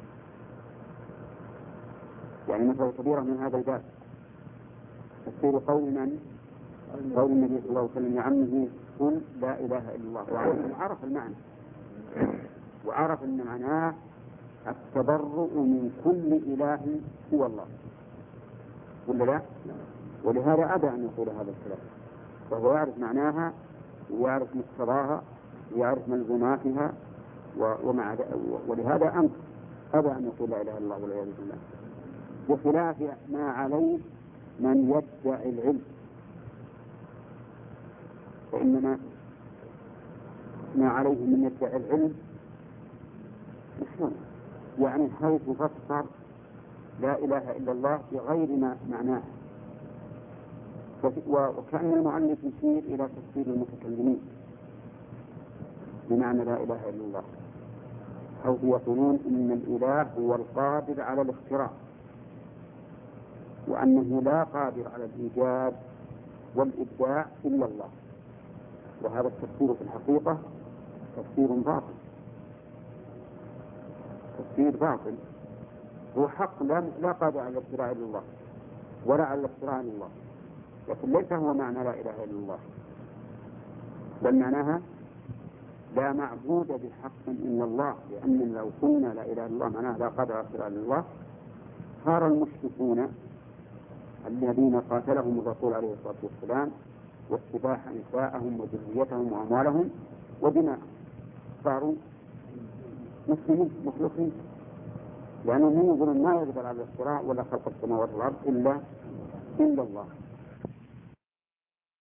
يعني مسألة كبيرة من هذا الباب. تفسير قول من؟ قول النبي صلى الله عليه وسلم لعمه قل لا إله إلا الله، وعرف المعنى وعرف أن معناه التبرؤ من كل إله سوى الله، ولا لا؟ ولهذا أبى أن يقول هذا الكلام، وهو يعرف معناها ويعرف مقتضاها ويعرف ملزوماتها، ومع ولهذا أنت أبى أن يقول لا إله إلا الله والعياذ بالله، بخلاف ما عليه من يدعي العلم، فإنما ما عليه من يدعي العلم مشهور، يعني حيث فسر لا إله إلا الله بغير ما معناه، وكأن المؤلف يشير إلى تفسير المتكلمين بمعنى لا إله إلا الله، حيث يقولون إن الإله هو القادر على الاختراع، وأنه لا قادر على الإيجاد والإبداع إلا الله، وهذا التفسير في الحقيقة تفسير باطل، تفسير باطل، هو حق لا, لا قادر على الاختراع إلا الله ولا على الاختراع إلا الله، لكن ليس هو معنى لا إله إلا الله، بل معناها لا معبود بحق إلا الله، لأن لو قلنا لا إله إلا الله معناها لا قادر على الاختراع إلا الله صار المشركون الذين قاتلهم الرسول عليه الصلاة والسلام واستباح نساءهم وذريتهم وأموالهم ودماءهم صاروا مسلمين مخلصين، لأنهم يقولون ما يقدر على الاختراع ولا خلق السماوات والأرض إلا إلا الله.